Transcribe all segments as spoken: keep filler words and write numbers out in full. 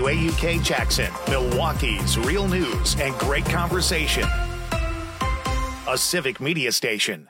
W A U K Jackson, Milwaukee's real news and great conversation. A Civic Media station.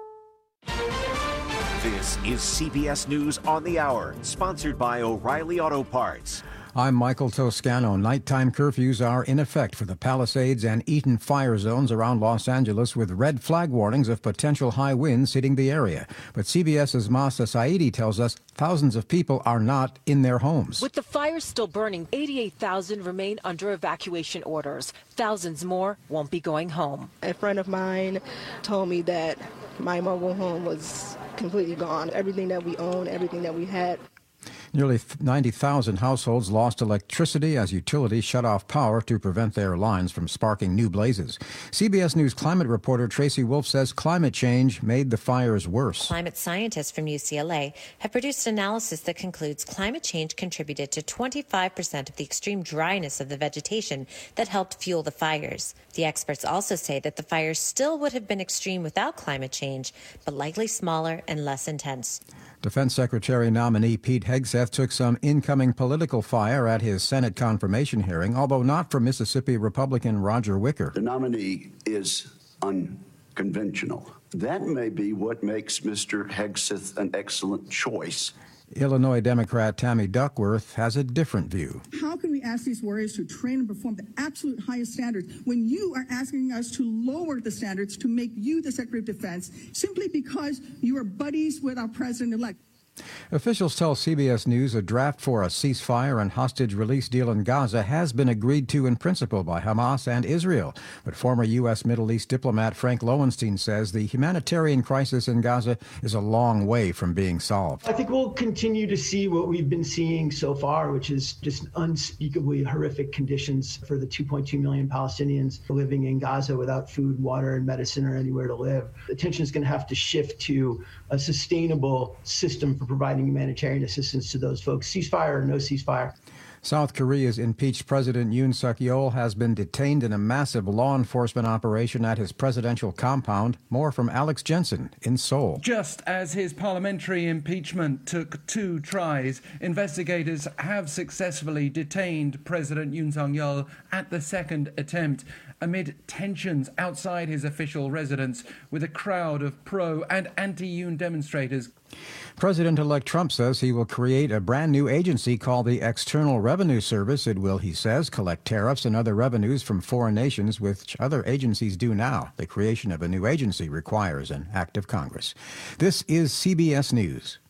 This is C B S News on the Hour, sponsored by O'Reilly Auto Parts. I'm Michael Toscano. Nighttime curfews are in effect for the Palisades and Eaton fire zones around Los Angeles, with red flag warnings of potential high winds hitting the area. But CBS's Masa Saidi tells us thousands of people are not in their homes. With the fires still burning, eighty-eight thousand remain under evacuation orders. Thousands more won't be going home. A friend of mine told me that my mobile home was completely gone. Everything that we own, everything that we had. Nearly ninety thousand households lost electricity as utilities shut off power to prevent their lines from sparking new blazes. C B S News climate reporter Tracy Wolf says climate change made the fires worse. Climate scientists from U C L A have produced analysis that concludes climate change contributed to twenty-five percent of the extreme dryness of the vegetation that helped fuel the fires. The experts also say that the fires still would have been extreme without climate change, but likely smaller and less intense. Defense Secretary nominee Pete Hegseth took some incoming political fire at his Senate confirmation hearing, although not from Mississippi Republican Roger Wicker. The nominee is unconventional. That may be what makes Mister Hegseth an excellent choice. Illinois Democrat Tammy Duckworth has a different view. How can we ask these warriors to train and perform the absolute highest standards when you are asking us to lower the standards to make you the Secretary of Defense simply because you are buddies with our president-elect? Officials tell C B S News a draft for a ceasefire and hostage release deal in Gaza has been agreed to in principle by Hamas and Israel. But former U S Middle East diplomat Frank Lowenstein says the humanitarian crisis in Gaza is a long way from being solved. I think we'll continue to see what we've been seeing so far, which is just unspeakably horrific conditions for the two point two million Palestinians living in Gaza without food, water, and medicine or anywhere to live. Attention is going to have to shift to a sustainable system for providing humanitarian assistance to those folks. Ceasefire or no ceasefire. South Korea's impeached President Yoon Suk-yeol has been detained in a massive law enforcement operation at his presidential compound. More from Alex Jensen in Seoul. Just as his parliamentary impeachment took two tries, investigators have successfully detained President Yoon Suk-yeol at the second attempt, amid tensions outside his official residence with a crowd of pro- and anti-Yoon demonstrators. President-elect Trump says he will create a brand new agency called the External Revenue Service. It will, he says, collect tariffs and other revenues from foreign nations, which other agencies do now. The creation of a new agency requires an act of Congress. This is C B S News.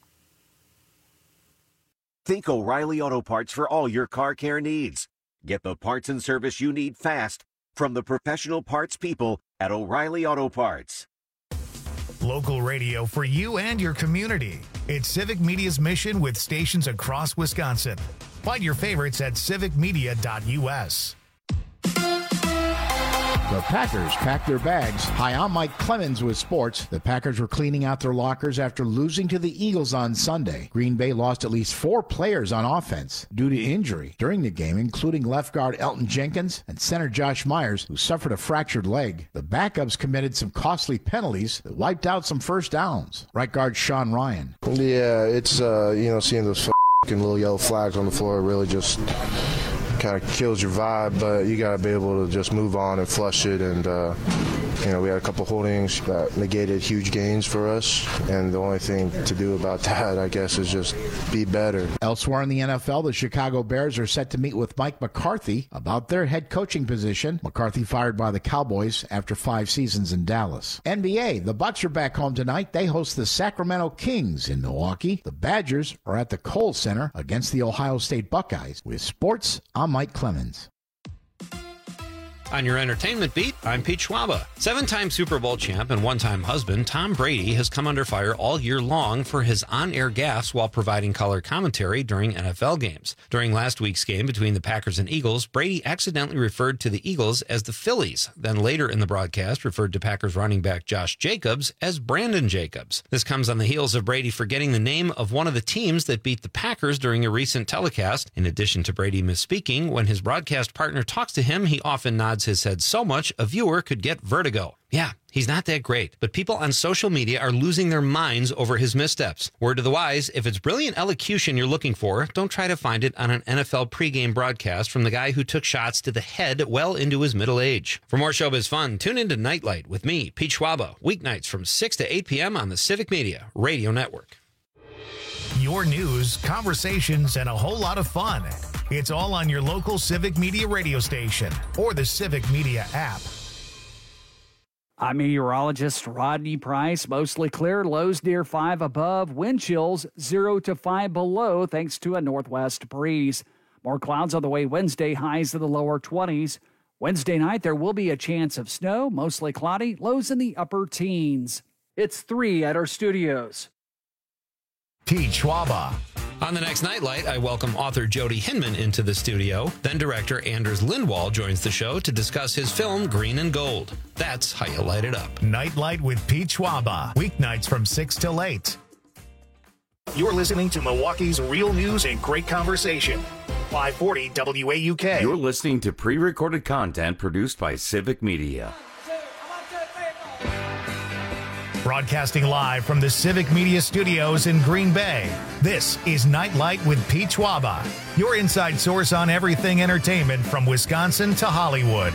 Think O'Reilly Auto Parts for all your car care needs. Get the parts and service you need fast from the professional parts people at O'Reilly Auto Parts. Local radio for you and your community. It's Civic Media's mission with stations across Wisconsin. Find your favorites at civic media dot U S. The Packers packed their bags. Hi, I'm Mike Clemens with sports. The Packers were cleaning out their lockers after losing to the Eagles on Sunday. Green Bay lost at least four players on offense due to injury during the game, including left guard Elton Jenkins and center Josh Myers, who suffered a fractured leg. The backups committed some costly penalties that wiped out some first downs. Right guard Sean Ryan. Yeah, it's, uh, you know, seeing those f***ing little yellow flags on the floor really just kind of kills your vibe, but you got to be able to just move on and flush it. And, uh, you know, we had a couple holdings that negated huge gains for us. And the only thing to do about that, I guess, is just be better. Elsewhere in the N F L, the Chicago Bears are set to meet with Mike McCarthy about their head coaching position. McCarthy fired by the Cowboys after five seasons in Dallas. N B A, the Bucks are back home tonight. They host the Sacramento Kings in Milwaukee. The Badgers are at the Kohl Center against the Ohio State Buckeyes. With sports, I'm Mike Clemens. On your entertainment beat, I'm Pete Schwaba. Seven-time Super Bowl champ and one-time husband Tom Brady has come under fire all year long for his on-air gaffes while providing color commentary during N F L games. During last week's game between the Packers and Eagles, Brady accidentally referred to the Eagles as the Phillies, then later in the broadcast referred to Packers running back Josh Jacobs as Brandon Jacobs. This comes on the heels of Brady forgetting the name of one of the teams that beat the Packers during a recent telecast. In addition to Brady misspeaking, when his broadcast partner talks to him, he often nods odds has said so much a viewer could get vertigo. Yeah, he's not that great, but people on social media are losing their minds over his missteps. Word to the wise, if it's brilliant elocution you're looking for, don't try to find it on an N F L pregame broadcast from the guy who took shots to the head well into his middle age. For more showbiz fun, tune into Nightlight with me, Pete Schwaba, weeknights from six to eight p.m. on the Civic Media Radio Network. Your news, conversations, and a whole lot of fun. It's all on your local Civic Media radio station or the Civic Media app. I'm meteorologist Rodney Price. Mostly clear, lows near five above, wind chills zero to five below thanks to a northwest breeze. More clouds on the way Wednesday, highs in the lower twenties. Wednesday night, there will be a chance of snow, mostly cloudy, lows in the upper teens. It's three at our studios. Pete Schwaba. On the next Nightlight, I welcome author Jody Hinman into the studio. Then director Anders Lindwall joins the show to discuss his film Green and Gold. That's how you light it up. Nightlight with Pete Schwaba. Weeknights from six till eight. You're listening to Milwaukee's real news and great conversation. five forty W A U K. You're listening to pre-recorded content produced by Civic Media. Broadcasting live from the Civic Media Studios in Green Bay, this is Nightlight with Pete Schwaba, your inside source on everything entertainment from Wisconsin to Hollywood.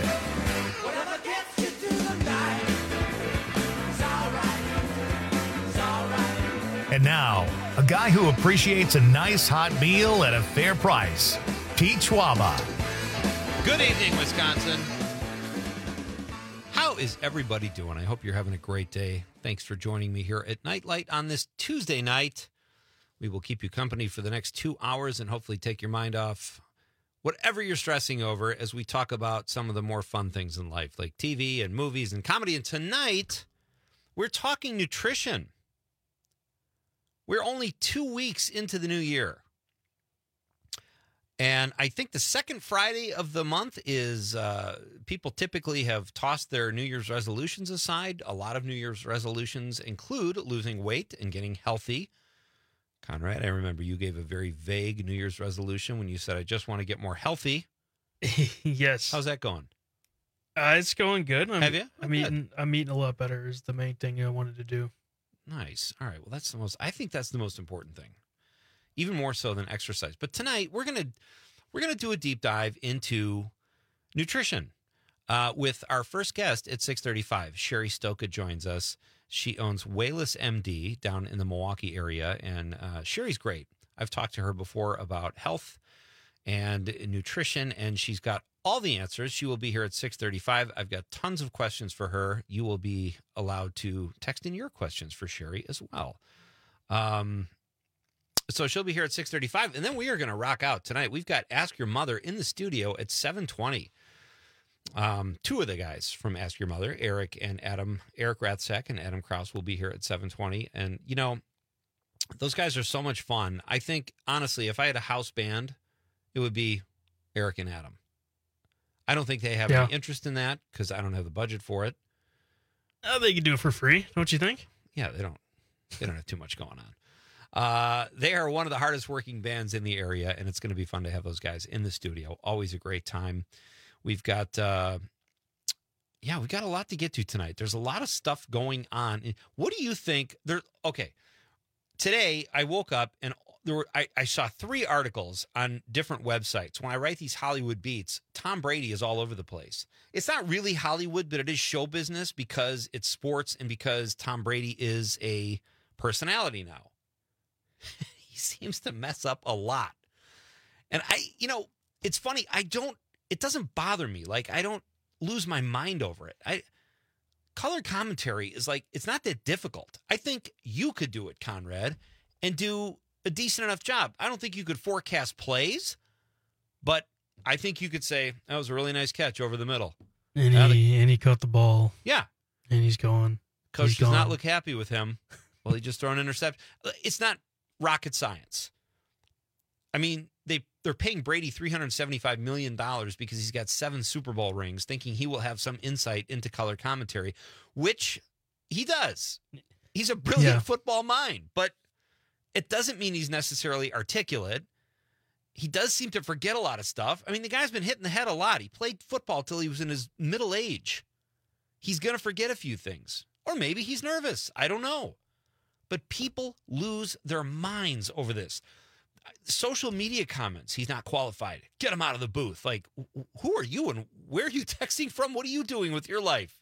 And now, a guy who appreciates a nice hot meal at a fair price, Pete Schwaba. Good evening, Wisconsin. How is everybody doing? I hope you're having a great day. Thanks for joining me here at Nightlight on this Tuesday night. We will keep you company for the next two hours and hopefully take your mind off whatever you're stressing over as we talk about some of the more fun things in life, like T V and movies and comedy. And tonight, we're talking nutrition. We're only two weeks into the new year. And I think the second Friday of the month is uh, people typically have tossed their New Year's resolutions aside. A lot of New Year's resolutions include losing weight and getting healthy. Conrad, I remember you gave a very vague New Year's resolution when you said, I just want to get more healthy. Yes. How's that going? Uh, it's going good. I'm, Have you? I'm oh, eating. I'm eating a lot better is the main thing I wanted to do. Nice. All right. Well, that's the most, I think that's the most important thing. Even more so than exercise. But tonight we're gonna we're gonna do a deep dive into nutrition uh, with our first guest at six thirty-five. Sherry Stoka joins us. She owns Wayless M D down in the Milwaukee area, and uh, Sherry's great. I've talked to her before about health and nutrition, and she's got all the answers. She will be here at six thirty-five. I've got tons of questions for her. You will be allowed to text in your questions for Sherry as well. Um. So she'll be here at six thirty-five, and then we are going to rock out tonight. We've got Ask Your Mother in the studio at seven twenty. Um, two of the guys from Ask Your Mother, Eric and Adam, Eric Rathsack and Adam Krause will be here at seven twenty. And, you know, those guys are so much fun. I think, honestly, if I had a house band, it would be Eric and Adam. I don't think they have yeah. any interest in that because I don't have the budget for it. Uh, they can do it for free, don't you think? Yeah, they don't. They don't have too much going on. Uh, they are one of the hardest working bands in the area, and it's going to be fun to have those guys in the studio. Always a great time. We've got, uh, yeah, we've got a lot to get to tonight. There's a lot of stuff going on. What do you think? There, okay, today I woke up and there were I, I saw three articles on different websites. When I write these Hollywood beats, Tom Brady is all over the place. It's not really Hollywood, but it is show business because it's sports and because Tom Brady is a personality now. He seems to mess up a lot. And I, you know, it's funny. I don't, it doesn't bother me. Like, I don't lose my mind over it. I, color commentary is like, it's not that difficult. I think you could do it, Conrad, and do a decent enough job. I don't think you could forecast plays, but I think you could say, that was a really nice catch over the middle. And he, the, and he caught the ball. Yeah. And he's gone. Coach he's does gone. not look happy with him. Well, he just threw an interception. It's not rocket science. I mean, they, they're paying Brady three hundred seventy-five million dollars because he's got seven Super Bowl rings, thinking he will have some insight into color commentary, which he does. He's a brilliant yeah. football mind, but it doesn't mean he's necessarily articulate. he does seem to forget a lot of stuff. I mean, the guy's been hit in the head a lot. He played football till he was in his middle age. He's going to forget a few things. Or maybe he's nervous. I don't know. But people lose their minds over this. Social media comments, he's not qualified. Get him out of the booth. Like, who are you and where are you texting from? What are you doing with your life?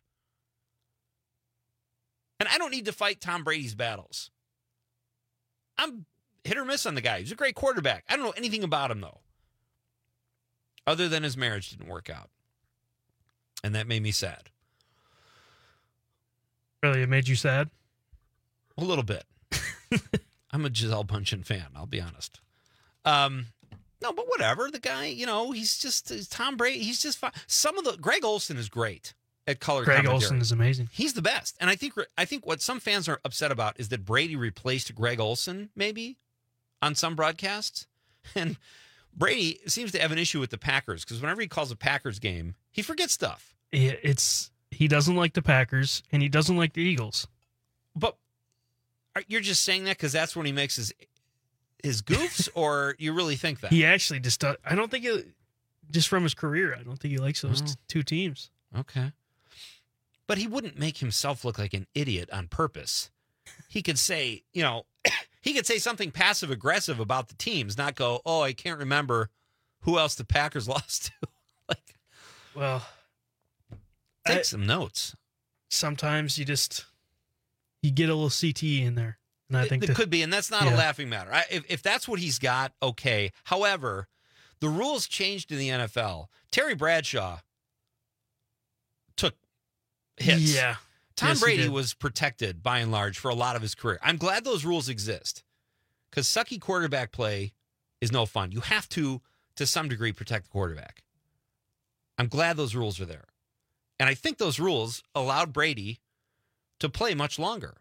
And I don't need to fight Tom Brady's battles. I'm hit or miss on the guy. He's a great quarterback. I don't know anything about him, though, other than his marriage didn't work out. And that made me sad. Really? It made you sad? A little bit. I'm a Gisele Bundchen fan, I'll be honest. Um, no, but whatever. The guy, you know, he's just he's Tom Brady. He's just fine. Some of the Greg Olsen is great at color Greg commentary. Olsen is amazing. He's the best. And I think I think what some fans are upset about is that Brady replaced Greg Olsen, maybe, on some broadcasts. And Brady seems to have an issue with the Packers because whenever he calls a Packers game, he forgets stuff. Yeah, it's he doesn't like the Packers and he doesn't like the Eagles. But are, you're just saying that because that's when he makes his his goofs, or you really think that? He actually just does, I don't think it, just from his career, I don't think he likes those Oh. t- two teams. Okay. But he wouldn't make himself look like an idiot on purpose. He could say, you know, he could say something passive aggressive about the teams, not go, oh, I can't remember who else the Packers lost to. Like, well, take I- some notes. Sometimes you just you get a little C T E in there, and I It, think it that, could be, and that's not yeah. a laughing matter. I, if, if that's what he's got, okay. However, the rules changed in the N F L. Terry Bradshaw took hits. Yeah. Tom Yes, he Brady did. was protected by and large for a lot of his career. I'm glad those rules exist because sucky quarterback play is no fun. You have to, to some degree, protect the quarterback. I'm glad those rules are there. And I think those rules allowed Brady to play much longer.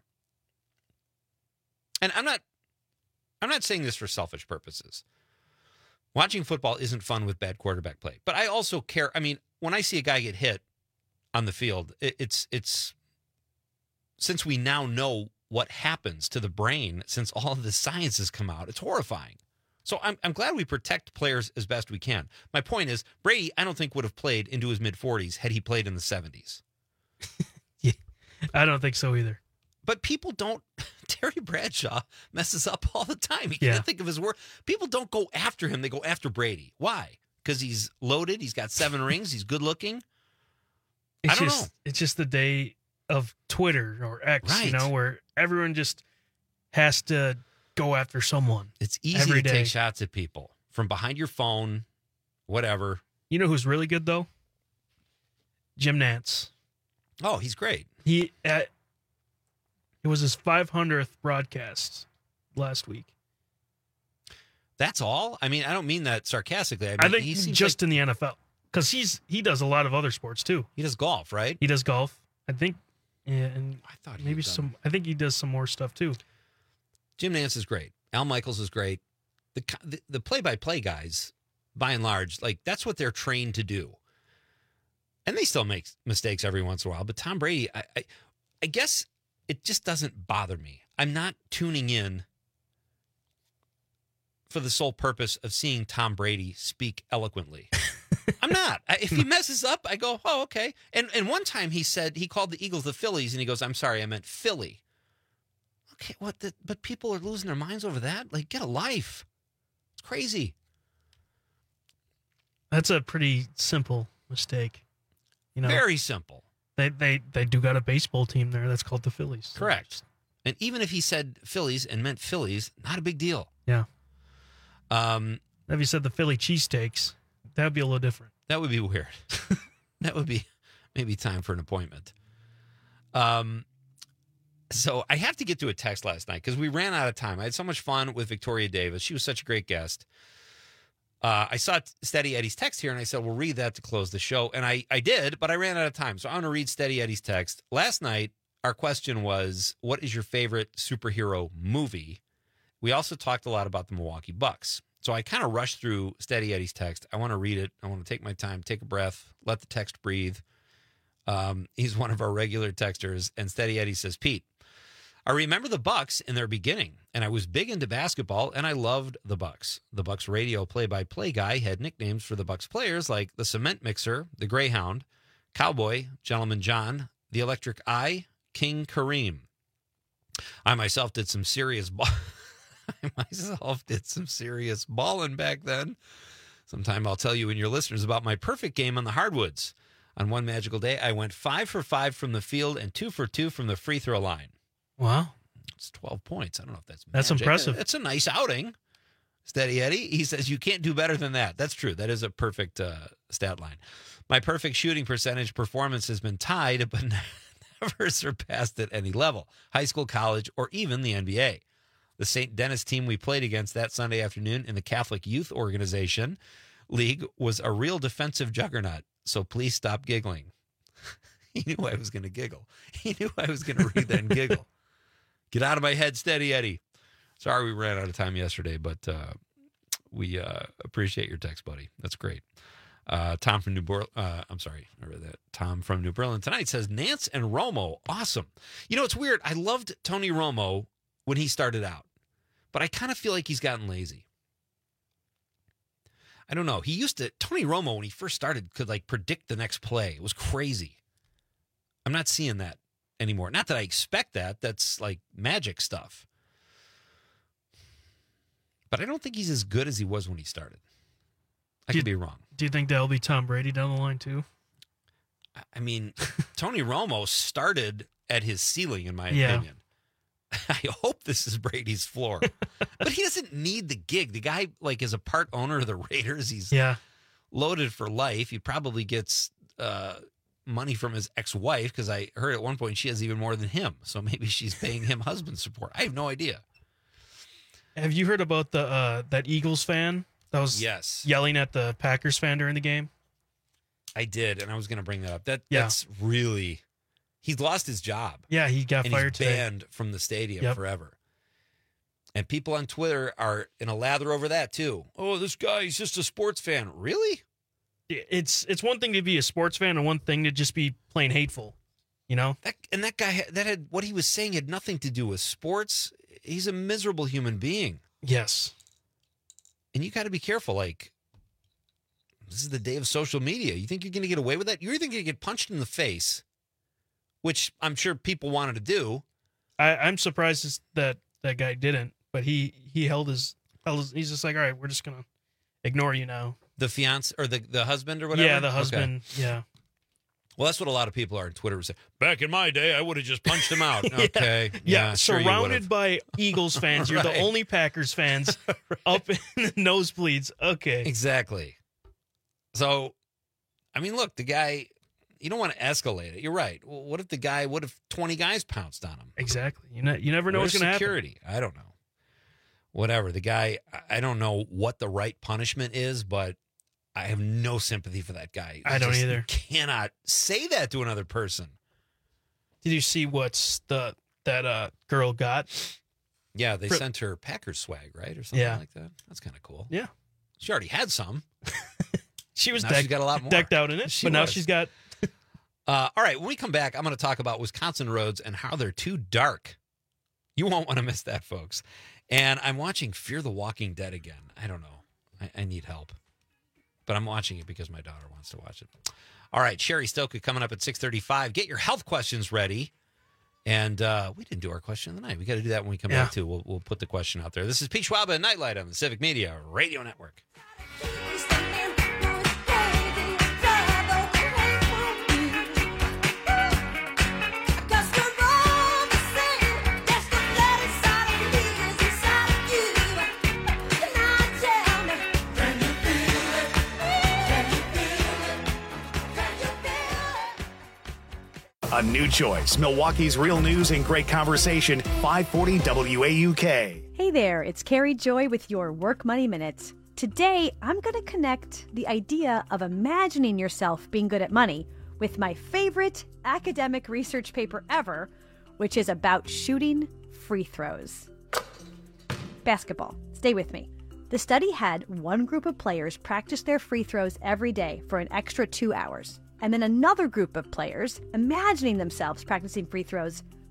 And I'm not I'm not saying this for selfish purposes. Watching football isn't fun with bad quarterback play. But I also care. I mean, when I see a guy get hit on the field, it, it's it's since we now know what happens to the brain, since all of the science has come out, it's horrifying. So I'm I'm glad we protect players as best we can. My point is, Brady, I don't think would have played into his mid-forties had he played in the seventies. I don't think so either. But people don't. Terry Bradshaw messes up all the time. He Yeah. can't think of his word. People don't go after him. They go after Brady. Why? Because he's loaded. He's got seven rings. He's good looking. It's I don't just, know. It's just the day of Twitter or X, Right. you know, where everyone just has to go after someone. It's easy every to day. take shots at people from behind your phone, whatever. You know who's really good though? Jim Nantz. Oh, he's great. He at it was his five hundredth broadcast last week. That's all? I mean, I don't mean that sarcastically. I, mean, I think he seems just like in the N F L, because he's he does a lot of other sports too. he does golf, right? He does golf. I think, yeah, and I thought he maybe had done- some. I think he does some more stuff too. Jim Nantz is great. Al Michaels is great. The co- the, the play-by-play guys, by and large, like that's what they're trained to do. And they still make mistakes every once in a while. But Tom Brady, I, I, I guess it just doesn't bother me. I'm not tuning in for the sole purpose of seeing Tom Brady speak eloquently. I'm not. I- If he messes up, I go, oh, okay. And and one time he said, he called the Eagles the Phillies, and he goes, I'm sorry, I meant Philly. Okay, what? The, but people are losing their minds over that? Like, get a life. It's crazy. That's a pretty simple mistake. You know, Very simple. They they they do got a baseball team there that's called the Phillies. Correct. And even if he said Phillies and meant Phillies, not a big deal. Yeah. Um, If you said the Philly cheesesteaks, that would be a little different. that would be weird. That would be maybe time for an appointment. Um, so I have to get to a text last night because we ran out of time. I had so much fun with Victoria Davis. She was such a great guest. Uh, I saw Steady Eddie's text here, and I said, we'll read that to close the show. And I, I did, but I ran out of time. So I'm going to read Steady Eddie's text. Last night, our question was, what is your favorite superhero movie? We also talked a lot about the Milwaukee Bucks. So I kind of rushed through Steady Eddie's text. I want to read it. I want to take my time, take a breath, let the text breathe. Um, he's one of our regular texters. And Steady Eddie says, Pete, I remember the Bucks in their beginning, and I was big into basketball, and I loved the Bucks. The Bucks radio play-by-play guy had nicknames for the Bucks players like the Cement Mixer, the Greyhound, Cowboy, Gentleman John, the Electric Eye, King Kareem. I myself did some serious ball- I myself did some serious balling back then. Sometime I'll tell you and your listeners about my perfect game on the hardwoods. On one magical day, I went five for five from the field and two for two from the free throw line. Wow. It's twelve points. I don't know if that's That's magic. impressive. It's a nice outing. Steady Eddie, he says you can't do better than that. That's true. That is a perfect uh, stat line. My perfect shooting percentage performance has been tied, but never surpassed at any level, high school, college, or even the N B A. The Saint Denis team we played against that Sunday afternoon in the Catholic Youth Organization League was a real defensive juggernaut, so please stop giggling. He knew I was going to giggle. He knew I was going to read that and giggle. Get out of my head, Steady Eddie. Sorry we ran out of time yesterday, but uh, we uh, appreciate your text, buddy. That's great. Uh, Tom from New Berlin, uh, I'm sorry, I read that. Tom from New Berlin tonight says Nance and Romo, awesome. You know, it's weird. I loved Tony Romo when he started out, but I kind of feel like he's gotten lazy. I don't know. He used to, Tony Romo, when he first started, could like predict the next play. It was crazy. I'm not seeing that anymore. Not that I expect that. That's like magic stuff. But I don't think he's as good as he was when he started. I do could you, be wrong. Do you think that'll be Tom Brady down the line too? I mean, Tony Romo started at his ceiling, in my yeah. opinion. I hope this is Brady's floor. But he doesn't need the gig. The guy, like, is a part owner of the Raiders. He's yeah. loaded for life. He probably gets uh, money from his ex-wife, because I heard at one point she has even more than him. So maybe she's paying him husband support. I have no idea. Have you heard about the uh, that Eagles fan that was yes. yelling at the Packers fan during the game? I did, and I was going to bring that up. That yeah. That's really... He's lost his job. Yeah, he got and fired he's today. banned from the stadium yep. forever. And people on Twitter are in a lather over that, too. Oh, this guy, he's just a sports fan. Really? It's it's one thing to be a sports fan and one thing to just be plain hateful, you know? That, and that guy, that had what he was saying had nothing to do with sports. He's a miserable human being. Yes. And you got to be careful. Like, this is the day of social media. You think you're going to get away with that? You're either going to get punched in the face, which I'm sure people wanted to do. I, I'm surprised that that guy didn't, but he, he held his, held his, he's just like, all right, we're just going to ignore you now. The fiance or the, the husband or whatever? Yeah, the husband. Okay. Yeah. Well, that's what a lot of people are on Twitter saying. Back in my day, I would have just punched him out. yeah. Okay. Yeah. yeah sure Surrounded by Eagles fans. You're right. the only Packers fans right. up in the nosebleeds. Okay. Exactly. So, I mean, look, the guy, you don't want to escalate it. You're right. Well, what if the guy, what if twenty guys pounced on him? Exactly. You know, you never know Where's what's going to happen. Security. I don't know. Whatever. The guy, I don't know what the right punishment is, but I have no sympathy for that guy. I don't Just, either. You cannot say that to another person. Did you see what's the that uh, girl got? Yeah, they for, sent her Packers swag, right? Or something yeah. like that. That's kind of cool. Yeah. She already had some. she was now decked, she's got a lot more. decked out in it, she but now was. she's got... uh, all right, when we come back, I'm going to talk about Wisconsin roads and how they're too dark. You won't want to miss that, folks. And I'm watching Fear the Walking Dead again. I don't know. I, I need help. But I'm watching it because my daughter wants to watch it. All right, Sherry Stoka coming up at six thirty-five. Get your health questions ready. And uh, we didn't do our question of the night. We got to do that when we come yeah. back, too. We'll, we'll put the question out there. This is Pete Schwab and Nightlight on the Civic Media Radio Network. A new choice. Milwaukee's Real News and Great Conversation, five forty W A U K. Hey there, it's Carrie Joy with your Work Money Minutes. Today, I'm going to connect the idea of imagining yourself being good at money with my favorite academic research paper ever, which is about shooting free throws. Basketball. Stay with me. The study had one group of players practice their free throws every day for an extra two hours. And then another group of players imagining themselves practicing free throws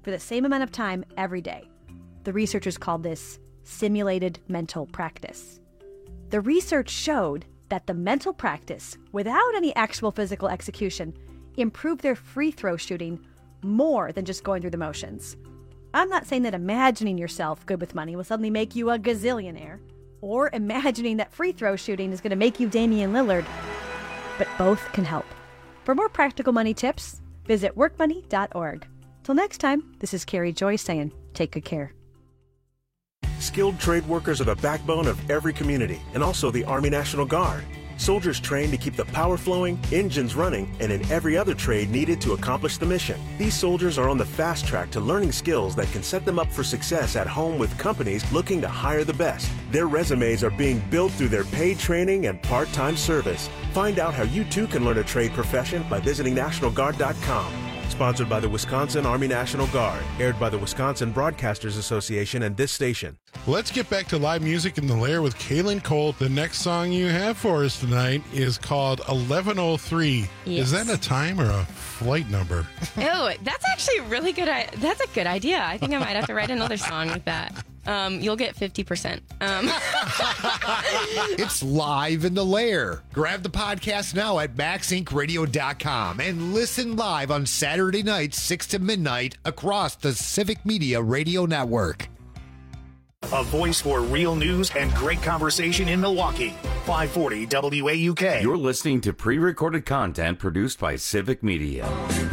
for the same amount of time every day. The researchers called this simulated mental practice. The research showed that the mental practice, without any actual physical execution, improved their free throw shooting more than just going through the motions. I'm not saying that imagining yourself good with money will suddenly make you a gazillionaire, or imagining that free throw shooting is going to make you Damian Lillard, but both can help. For more practical money tips, visit work money dot org. Till next time, this is Carrie Joy saying, take good care. Skilled trade workers are the backbone of every community, and also the Army National Guard. Soldiers trained to keep the power flowing, engines running, and in every other trade needed to accomplish the mission. These soldiers are on the fast track to learning skills that can set them up for success at home with companies looking to hire the best. Their resumes are being built through their paid training and part-time service. Find out how you too can learn a trade profession by visiting National Guard dot com. Sponsored by the Wisconsin Army National Guard. Aired by the Wisconsin Broadcasters Association and this station. Let's get back to live music in the Lair with Kaylin Cole. The next song you have for us tonight is called eleven oh three. Yes. Is that a time or a flight number? Oh, that's actually a really good. I- that's a good idea. I think I might have to write another song with that. Um, you'll get fifty percent. Um. It's live in the Lair. Grab the podcast now at max inc radio dot com and listen live on Saturday nights, six to midnight, across the Civic Media Radio Network. A voice for real news and great conversation in Milwaukee. five forty W A U K. You're listening to pre-recorded content produced by Civic Media.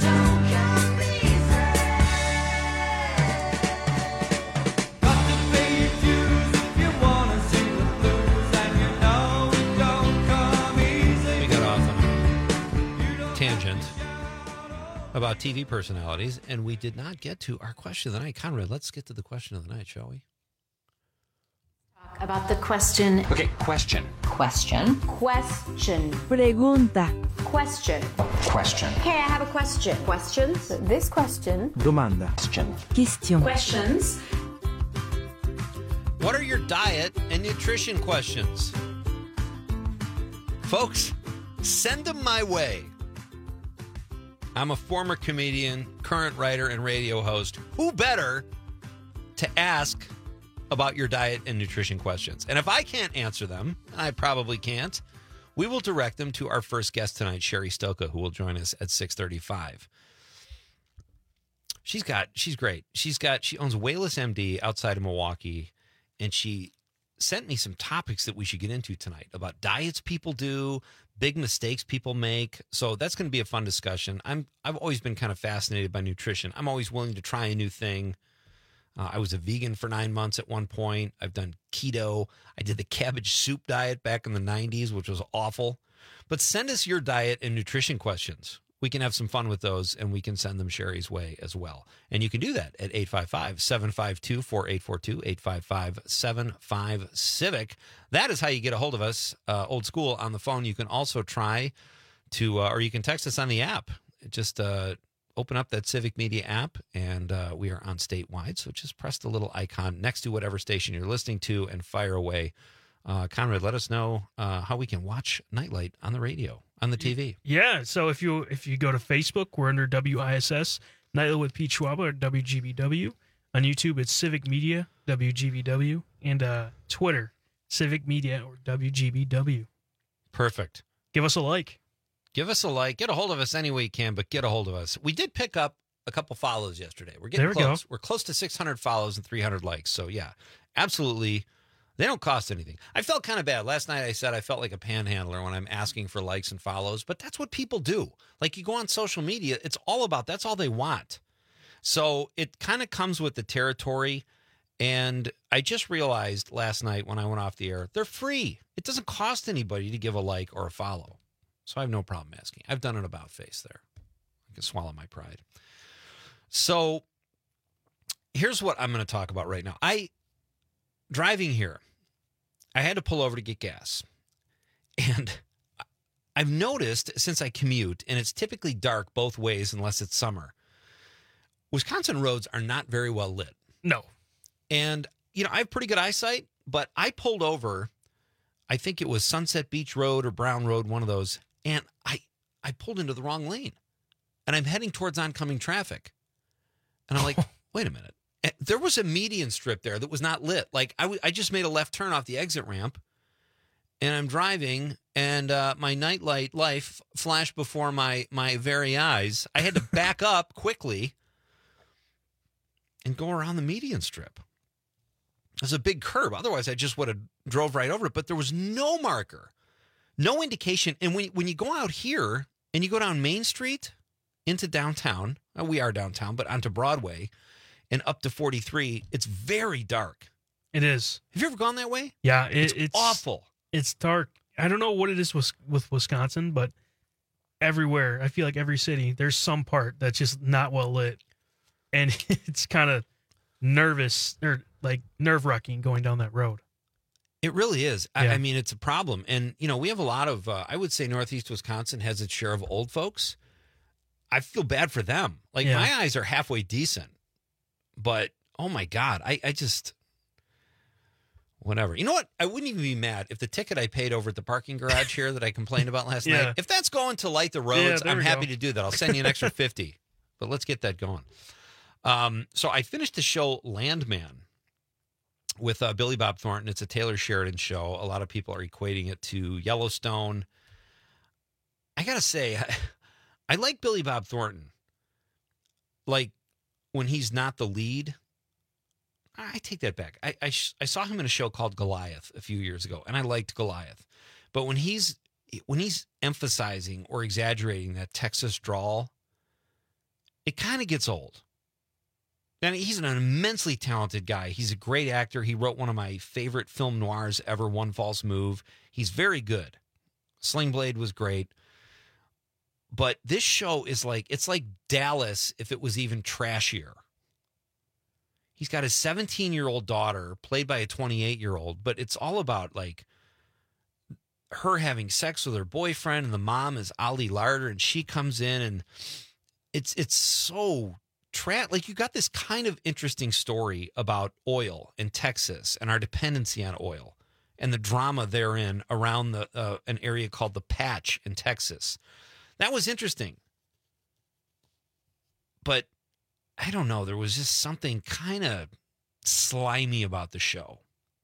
Tangent about T V personalities, and we did not get to our question of the night. Conrad, let's get to the question of the night, shall we? Talk about the question. Okay, question. Question. Question. Pregunta. Question. Question. Okay, I have a question. Questions? This question. Domanda. Question. Question. Questions. What are your diet and nutrition questions? Folks, send them my way. I'm a former comedian, current writer, and radio host. Who better to ask about your diet and nutrition questions? And if I can't answer them, and I probably can't, we will direct them to our first guest tonight, Sherry Stoka, who will join us at six thirty-five. She's got, she's great. She's got, she owns Wayless M D outside of Milwaukee, and she sent me some topics that we should get into tonight about diets people do, big mistakes people make. So that's going to be a fun discussion. I'm, I've always been kind of fascinated by nutrition. I'm always willing to try a new thing. Uh, I was a vegan for nine months at one point. I've done keto. I did the cabbage soup diet back in the nineties, which was awful. But send us your diet and nutrition questions. We can have some fun with those, and we can send them Sherry's way as well. And you can do that at eight five five, seven five two, four eight four two, eight five five, seven five, CIVIC. That is how you get a hold of us, uh, old school, on the phone. You can also try to, uh, or you can text us on the app. Just uh, open up that Civic Media app, and uh, we are on statewide. So just press the little icon next to whatever station you're listening to and fire away. Uh, Conrad, let us know uh, how we can watch Nightlight on the radio, on the T V. Yeah, so if you if you go to Facebook, we're under W I S S, Nightlight with Pete Schwaba, or W G B W. On YouTube, it's Civic Media, W G B W. And uh, Twitter, Civic Media, or W G B W. Perfect. Give us a like. Give us a like. Get a hold of us any way you can, but get a hold of us. We did pick up a couple follows yesterday. We're getting there we close. Go. We're close to six hundred follows and three hundred likes. So, yeah, absolutely. They don't cost anything. I felt kind of bad. Last night I said I felt like a panhandler when I'm asking for likes and follows, but that's what people do. Like, you go on social media, it's all about, that's all they want. So it kind of comes with the territory. And I just realized last night when I went off the air, they're free. It doesn't cost anybody to give a like or a follow. So I have no problem asking. I've done an about face there. I can swallow my pride. So here's what I'm going to talk about right now. I, driving here, I had to pull over to get gas. And I've noticed since I commute, and it's typically dark both ways unless it's summer, Wisconsin roads are not very well lit. No. And, you know, I have pretty good eyesight, but I pulled over, I think it was Sunset Beach Road or Brown Road, one of those, and I, I pulled into the wrong lane. And I'm heading towards oncoming traffic. And I'm like, wait a minute. There was a median strip there that was not lit. Like, I, w- I just made a left turn off the exit ramp, and I'm driving, and uh, my nightlight life flashed before my, my very eyes. I had to back up quickly and go around the median strip. There's a big curb. Otherwise, I just would have drove right over it. But there was no marker, no indication. And when, when you go out here and you go down Main Street into downtown, well, we are downtown, but onto Broadway and up to forty-three, it's very dark. It is. Have you ever gone that way? Yeah, it, it's, it's awful. It's dark. I don't know what it is with, with Wisconsin, but everywhere, I feel like every city, there's some part that's just not well lit. And it's kind of nervous or like nerve-wracking going down that road. It really is. Yeah. I, I mean, it's a problem. And, you know, we have a lot of, uh, I would say Northeast Wisconsin has its share of old folks. I feel bad for them. Like, Yeah. my eyes are halfway decent. But, oh, my God, I, I just, whatever. You know what? I wouldn't even be mad if the ticket I paid over at the parking garage here that I complained about last Yeah. night, if that's going to light the Yeah, roads, there I'm we happy go. to do that. I'll send you an extra fifty. But let's get that going. Um, so I finished the show Landman with uh, Billy Bob Thornton. It's a Taylor Sheridan show. A lot of people are equating it to Yellowstone. I got to say, I, I like Billy Bob Thornton. Like, when he's not the lead, I take that back. I, I, I saw him in a show called Goliath a few years ago, and I liked Goliath. But when he's when he's emphasizing or exaggerating that Texas drawl, it kind of gets old. And he's an immensely talented guy. He's a great actor. He wrote one of my favorite film noirs ever, One False Move. He's very good. Sling Blade was great. But this show is like, it's like Dallas if it was even trashier. He's got his seventeen-year-old daughter, played by a twenty-eight-year-old, but it's all about, like, her having sex with her boyfriend, and the mom is Ali Larder, and she comes in, and it's it's so tra- like, you got this kind of interesting story about oil in Texas and our dependency on oil and the drama therein around the uh, an area called the Patch in Texas. That was interesting. But I don't know, there was just something kind of slimy about the show.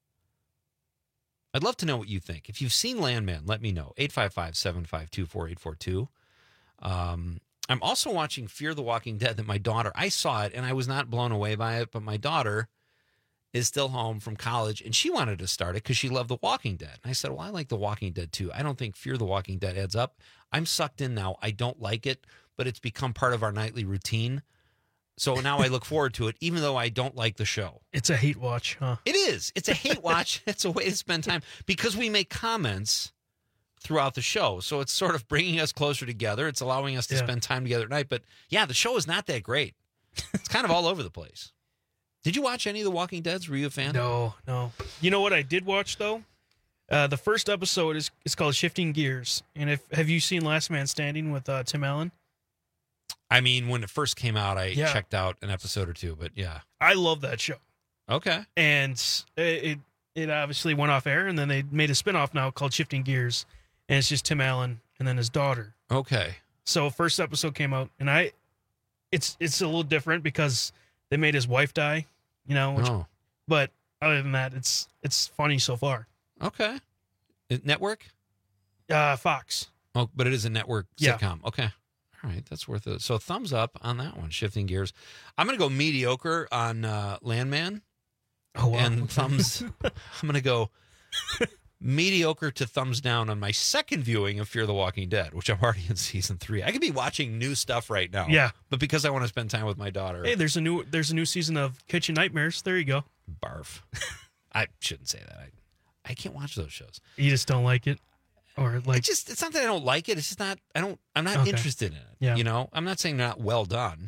I'd love to know what you think. If you've seen Landman, let me know. eight five five, seven five two, four eight four two. Um, I'm also watching Fear the Walking Dead that my daughter, I saw it and I was not blown away by it, but my daughter is still home from college and she wanted to start it because she loved The Walking Dead. And I said, well, I like The Walking Dead too. I don't think Fear the Walking Dead adds up. I'm sucked in now. I don't like it, but it's become part of our nightly routine. So now I look forward to it, even though I don't like the show. It's a hate watch, huh? It is. It's a hate watch. It's a way to spend time because we make comments throughout the show. So it's sort of bringing us closer together. It's allowing us to Yeah. spend time together at night. But yeah, the show is not that great. It's kind of all over the place. Did you watch any of The Walking Deads? Were you a fan? No, no. You know what I did watch, though? Uh, the first episode is, is called Shifting Gears. And if have you seen Last Man Standing with uh, Tim Allen? I mean, when it first came out, I Yeah. checked out an episode or two, but yeah. I love that show. Okay. And it, it it obviously went off air, and then they made a spinoff now called Shifting Gears, and it's just Tim Allen and then his daughter. Okay. So first episode came out, and I, it's it's a little different because they made his wife die, you know. Which, Oh. But other than that, it's it's funny so far. Okay. Is it network? Uh, Fox. Oh, but it is a network Yeah. sitcom. Okay. All right. That's worth it. So thumbs up on that one, Shifting Gears. I'm going to go mediocre on uh, Landman. Oh, wow. And thumbs, I'm going to go mediocre to thumbs down on my second viewing of Fear the Walking Dead, which I'm already in season three. I could be watching new stuff right now. Yeah. But because I want to spend time with my daughter. Hey, there's a new there's a new season of Kitchen Nightmares. There you go. Barf. I shouldn't say that. I, I can't watch those shows. You just don't like it, or like It's just, it's not that I don't like it. It's just not, I don't, I'm not Okay. interested in it. Yeah. You know, I'm not saying they're not well done.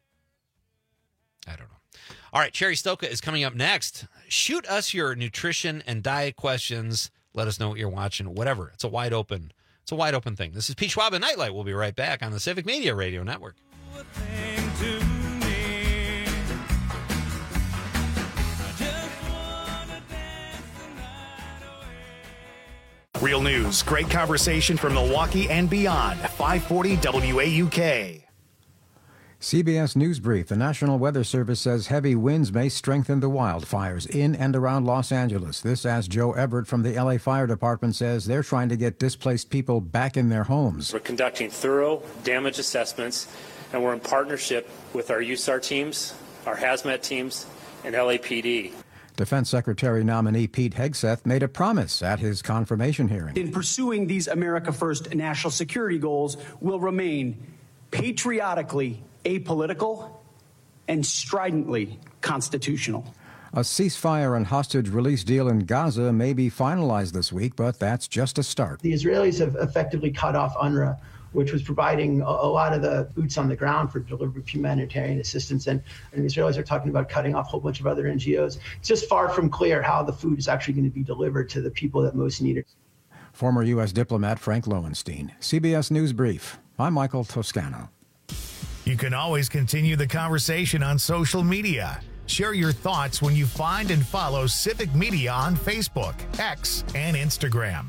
I don't know. All right. Cherry Stoka is coming up next. Shoot us your nutrition and diet questions. Let us know what you're watching, whatever. It's a wide open, it's a wide open thing. This is Pete Schwab and Nightlight. We'll be right back on the Civic Media Radio Network. Real news, great conversation from Milwaukee and beyond. five forty W A U K. C B S News Brief. The National Weather Service says heavy winds may strengthen the wildfires in and around Los Angeles. This as Joe Everett from the L A Fire Department says they're trying to get displaced people back in their homes. We're conducting thorough damage assessments, and we're in partnership with our U S A R teams, our hazmat teams, and L A P D. Defense Secretary nominee Pete Hegseth made a promise at his confirmation hearing. In pursuing these America First national security goals, will remain patriotically apolitical and stridently constitutional. A ceasefire and hostage release deal in Gaza may be finalized this week, but that's just a start. The Israelis have effectively cut off UNRWA, which was providing a, a lot of the boots on the ground for delivery of humanitarian assistance. And, and the Israelis are talking about cutting off a whole bunch of other N G Os. It's just far from clear how the food is actually going to be delivered to the people that most need it. Former U S diplomat Frank Lowenstein. C B S News Brief. I'm Michael Toscano. You can always continue the conversation on social media. Share your thoughts when you find and follow Civic Media on Facebook, X, and Instagram.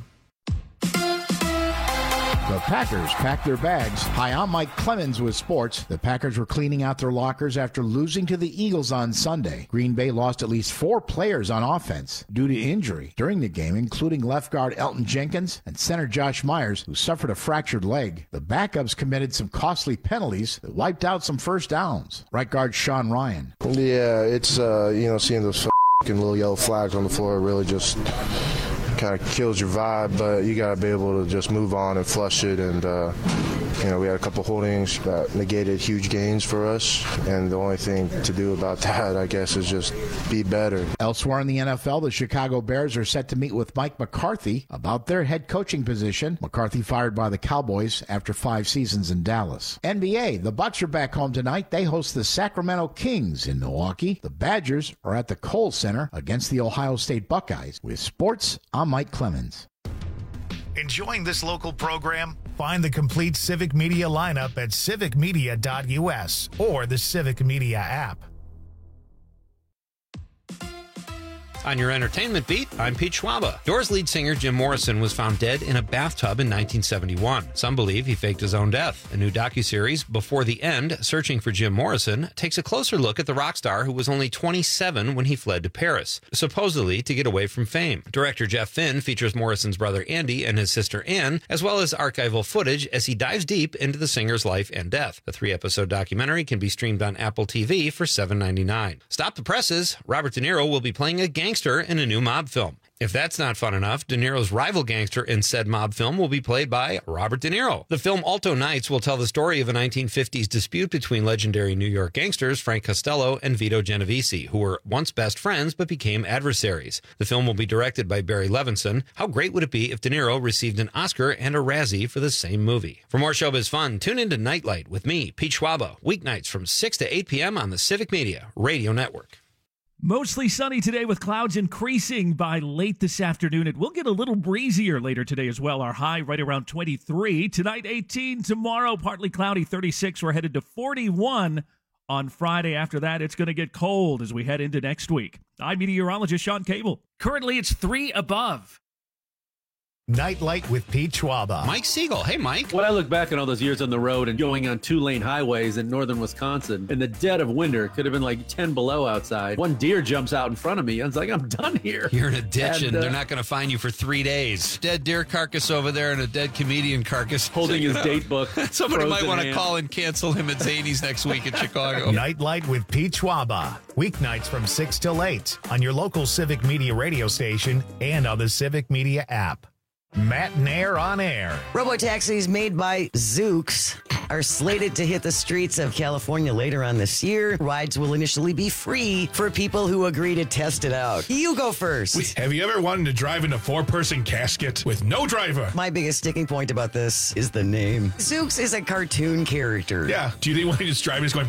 The Packers packed their bags. Hi, I'm Mike Clemens with sports. The Packers were cleaning out their lockers after losing to the Eagles on Sunday. Green Bay lost at least four players on offense due to injury during the game, including left guard Elton Jenkins and center Josh Myers, who suffered a fractured leg. The backups committed some costly penalties that wiped out some first downs. Right guard Sean Ryan. Yeah, it's, uh, you know, seeing those f***ing little yellow flags on the floor really just kind of kills your vibe, but you got to be able to just move on and flush it. And, uh, you know, we had a couple holdings that negated huge gains for us. And the only thing to do about that, I guess, is just be better. Elsewhere in the N F L, the Chicago Bears are set to meet with Mike McCarthy about their head coaching position. McCarthy fired by the Cowboys after five seasons in Dallas. N B A, the Bucks are back home tonight. They host the Sacramento Kings in Milwaukee. The Badgers are at the Kohl Center against the Ohio State Buckeyes. With sports, I'm Mike Clemens. Enjoying this local program? Find the complete Civic Media lineup at civic media dot U S or the Civic Media app. On your entertainment beat, I'm Pete Schwaba. Doors lead singer Jim Morrison was found dead in a bathtub in nineteen seventy-one. Some believe he faked his own death. A new docuseries, Before the End, Searching for Jim Morrison, takes a closer look at the rock star who was only twenty-seven when he fled to Paris, supposedly to get away from fame. Director Jeff Finn features Morrison's brother Andy and his sister Ann, as well as archival footage as he dives deep into the singer's life and death. The three-episode documentary can be streamed on Apple T V for seven dollars and ninety-nine cents. Stop the presses. Robert De Niro will be playing a gangster in a new mob film. If that's not fun enough, De Niro's rival gangster in said mob film will be played by Robert De Niro. The film Alto Nights will tell the story of a nineteen fifties dispute between legendary New York gangsters Frank Costello and Vito Genovese, who were once best friends but became adversaries. The film will be directed by Barry Levinson. How great would it be if De Niro received an Oscar and a Razzie for the same movie? For more showbiz fun, tune into Nightlight with me, Pete Schwaba, weeknights from six to eight p.m. on the Civic Media Radio Network. Mostly sunny today with clouds increasing by late this afternoon. It will get a little breezier later today as well. Our high right around twenty-three. Tonight, eighteen. Tomorrow, partly cloudy, thirty-six. We're headed to forty-one on Friday. After that, it's going to get cold as we head into next week. I'm meteorologist Sean Cable. Currently, it's three above. Nightlight with Pete Schwaba. Mike Siegel. Hey, Mike. When I look back on all those years on the road and going on two-lane highways in northern Wisconsin, in the dead of winter, it could have been like ten below outside. One deer jumps out in front of me. I was like, I'm done here. You're in a ditch, and, and uh, they're not going to find you for three days. Dead deer carcass over there and a dead comedian carcass. Holding his date book. Somebody might want to call and cancel him at Zany's next week in Chicago. Nightlight with Pete Schwaba. Weeknights from six till eight on your local Civic Media radio station and on the Civic Media app. Matt Nair on air. Robotaxis made by Zoox are slated to hit the streets of California later on this year. Rides will initially be free for people who agree to test it out. You go first. Wait, have you ever wanted to drive in a four-person casket with no driver? My biggest sticking point about this is the name. Zoox is a cartoon character. Yeah. Do you think when he's driving, he's going...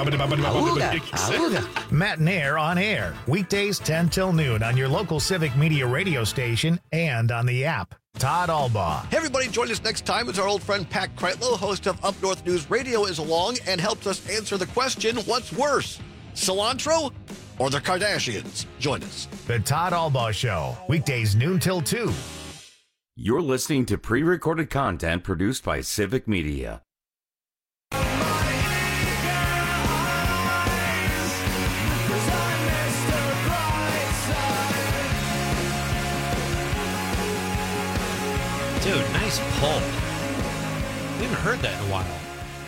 Auga, auga. Matt Nair on air. Weekdays ten till noon on your local Civic Media radio station and on the app. Todd Albaugh. Hey, everybody, join us next time as our old friend Pat Kreitlow, host of Up North News Radio, is along and helps us answer the question, what's worse, cilantro or the Kardashians? Join us. The Todd Albaugh Show, weekdays noon till two. You're listening to pre-recorded content produced by Civic Media. Dude, nice pull. We haven't heard that in a while.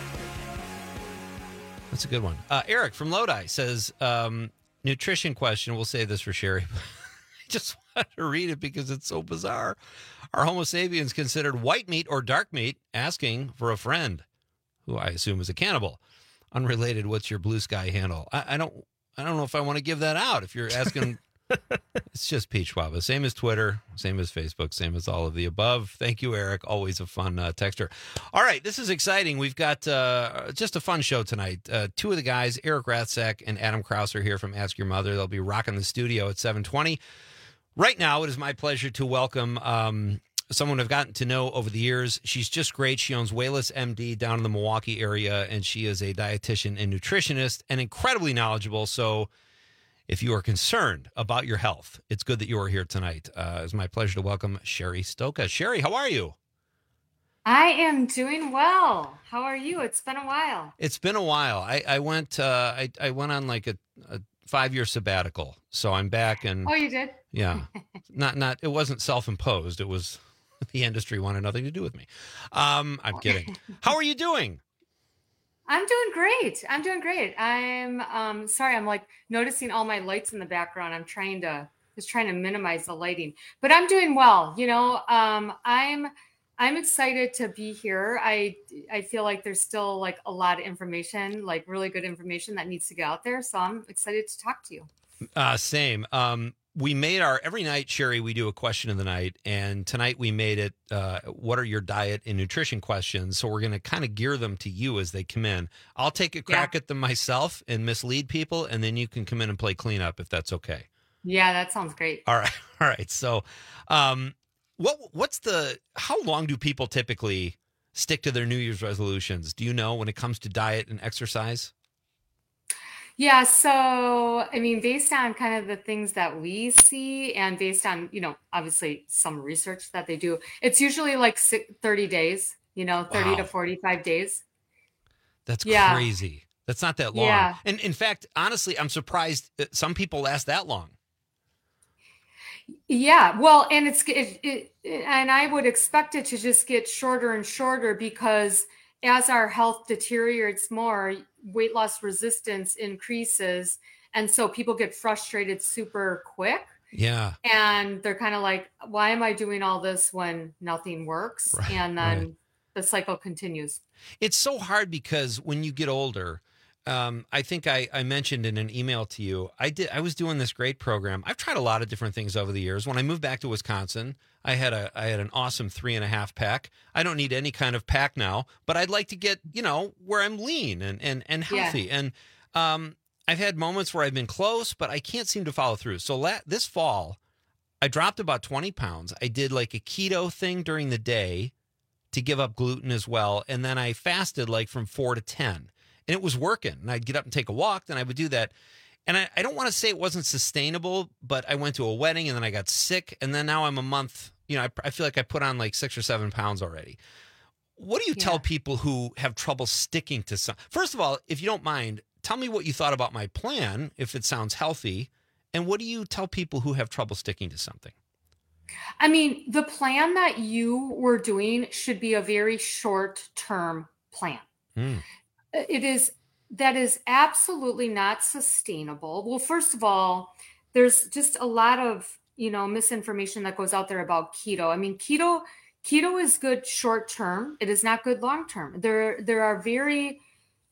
That's a good one. Uh, Eric from Lodi says, um, nutrition question. We'll save this for Sherry. I just want to read it because it's so bizarre. Are Homo sapiens considered white meat or dark meat? Asking for a friend, who I assume is a cannibal. Unrelated, what's your Blue Sky handle? I, I don't I don't know if I want to give that out. If you're asking, it's just Peach Waba. Same as Twitter, same as Facebook, same as all of the above. Thank you, Eric. Always a fun uh, texter. All right, this is exciting. We've got uh, just a fun show tonight. Uh, two of the guys, Eric Rathsack and Adam Krause, are here from Ask Your Mother. They'll be rocking the studio at seven twenty. Right now, it is my pleasure to welcome um, someone I've gotten to know over the years. She's just great. She owns Wayless M D down in the Milwaukee area, and she is a dietitian and nutritionist and incredibly knowledgeable. So if you are concerned about your health, it's good that you are here tonight. Uh, it's my pleasure to welcome Sherry Stoka. Sherry, how are you? I am doing well. How are you? It's been a while. It's been a while. I, I went uh, I, I went on like a, a five-year sabbatical, so I'm back. And oh, you did? Yeah. not not. It wasn't self-imposed. It was the industry wanted nothing to do with me. Um, I'm kidding. How are you doing? I'm doing great. I'm doing great. I'm um, sorry. I'm like noticing all my lights in the background. I'm trying to just trying to minimize the lighting, but I'm doing well. You know, um, I'm I'm excited to be here. I I feel like there's still like a lot of information, like really good information that needs to get out there. So I'm excited to talk to you. Uh, same. Um, we made our, every night, Sherry, we do a question of the night. And tonight we made it, uh, what are your diet and nutrition questions? So we're going to kind of gear them to you as they come in. I'll take a crack yeah. at them myself and mislead people. And then you can come in and play cleanup if that's okay. Yeah, that sounds great. All right. All right. So, um, what, what's the, how long do people typically stick to their New Year's resolutions? Do you know when it comes to diet and exercise? Yeah. So, I mean, based on kind of the things that we see and based on, you know, obviously some research that they do, it's usually like thirty days, you know, thirty wow. to forty-five days. That's yeah. crazy. That's not that long. Yeah. And in fact, honestly, I'm surprised that some people last that long. Yeah. Well, and it's, it, it, and I would expect it to just get shorter and shorter because as our health deteriorates more, weight loss resistance increases. And so people get frustrated super quick. Yeah. And they're kind of like, why am I doing all this when nothing works? Right, and then right. the cycle continues. It's so hard because when you get older, um, I think I, I mentioned in an email to you, I did, I was doing this great program. I've tried a lot of different things over the years. When I moved back to Wisconsin, I had a, I had an awesome three and a half pack. I don't need any kind of pack now, but I'd like to get, you know, where I'm lean and, and, and healthy. Yeah. And, um, I've had moments where I've been close, but I can't seem to follow through. So la- this fall, I dropped about twenty pounds. I did like a keto thing during the day to give up gluten as well. And then I fasted like from four to ten. And it was working. And I'd get up and take a walk, then I would do that. And I, I don't want to say it wasn't sustainable, but I went to a wedding and then I got sick. And then now I'm a month, you know, I, I feel like I put on like six or seven pounds already. What do you yeah. tell people who have trouble sticking to some? First of all, if you don't mind, tell me what you thought about my plan, if it sounds healthy. And what do you tell people who have trouble sticking to something? I mean, the plan that you were doing should be a very short-term plan. Mm. It is, that is absolutely not sustainable. Well, first of all, there's just a lot of, you know, misinformation that goes out there about keto. I mean, keto, keto is good short-term. It is not good long-term. There, there are very,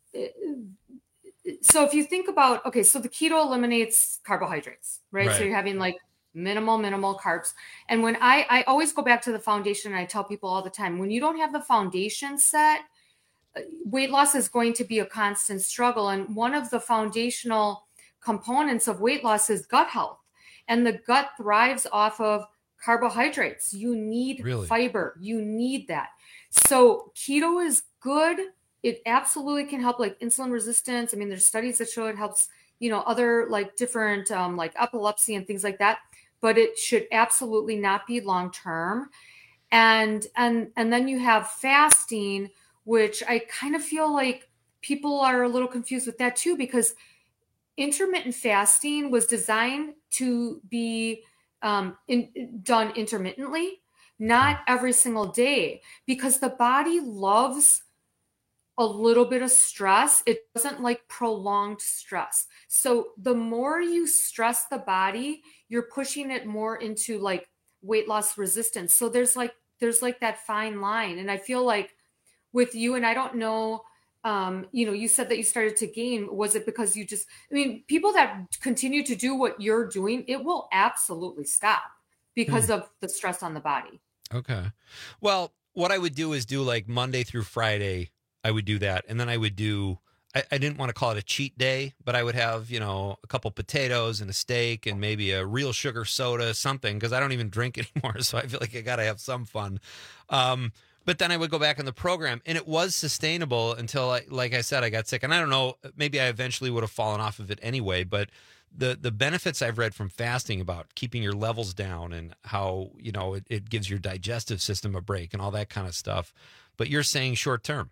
so if you think about, okay, so the keto eliminates carbohydrates, right? right. So you're having like minimal, minimal carbs. And when I, I always go back to the foundation, and I tell people all the time, when you don't have the foundation set, weight loss is going to be a constant struggle. And one of the foundational components of weight loss is gut health. And the gut thrives off of carbohydrates. You need really? fiber. You need that. So keto is good. It absolutely can help like insulin resistance. I mean, there's studies that show it helps, you know, other like different um, like epilepsy and things like that, but it should absolutely not be long-term. And, and, and then you have fasting, which I kind of feel like people are a little confused with that too, because intermittent fasting was designed to be um, in, done intermittently, not every single day, because the body loves a little bit of stress. It doesn't like prolonged stress. So the more you stress the body, you're pushing it more into like weight loss resistance. So there's like, there's like that fine line. And I feel like with you, and I don't know, um, you know, you said that you started to gain. Was it because you just, I mean, people that continue to do what you're doing, it will absolutely stop because hmm. of the stress on the body. Okay. Well, what I would do is do like Monday through Friday. I would do that. And then I would do, I, I didn't want to call it a cheat day, but I would have, you know, a couple potatoes and a steak and maybe a real sugar soda, something, because I don't even drink anymore. So I feel like I got to have some fun. Um, but then I would go back in the program, and it was sustainable until, I, like I said, I got sick. And I don't know, maybe I eventually would have fallen off of it anyway, but the the benefits I've read from fasting about keeping your levels down and how, you know, it, it gives your digestive system a break and all that kind of stuff. But you're saying short term.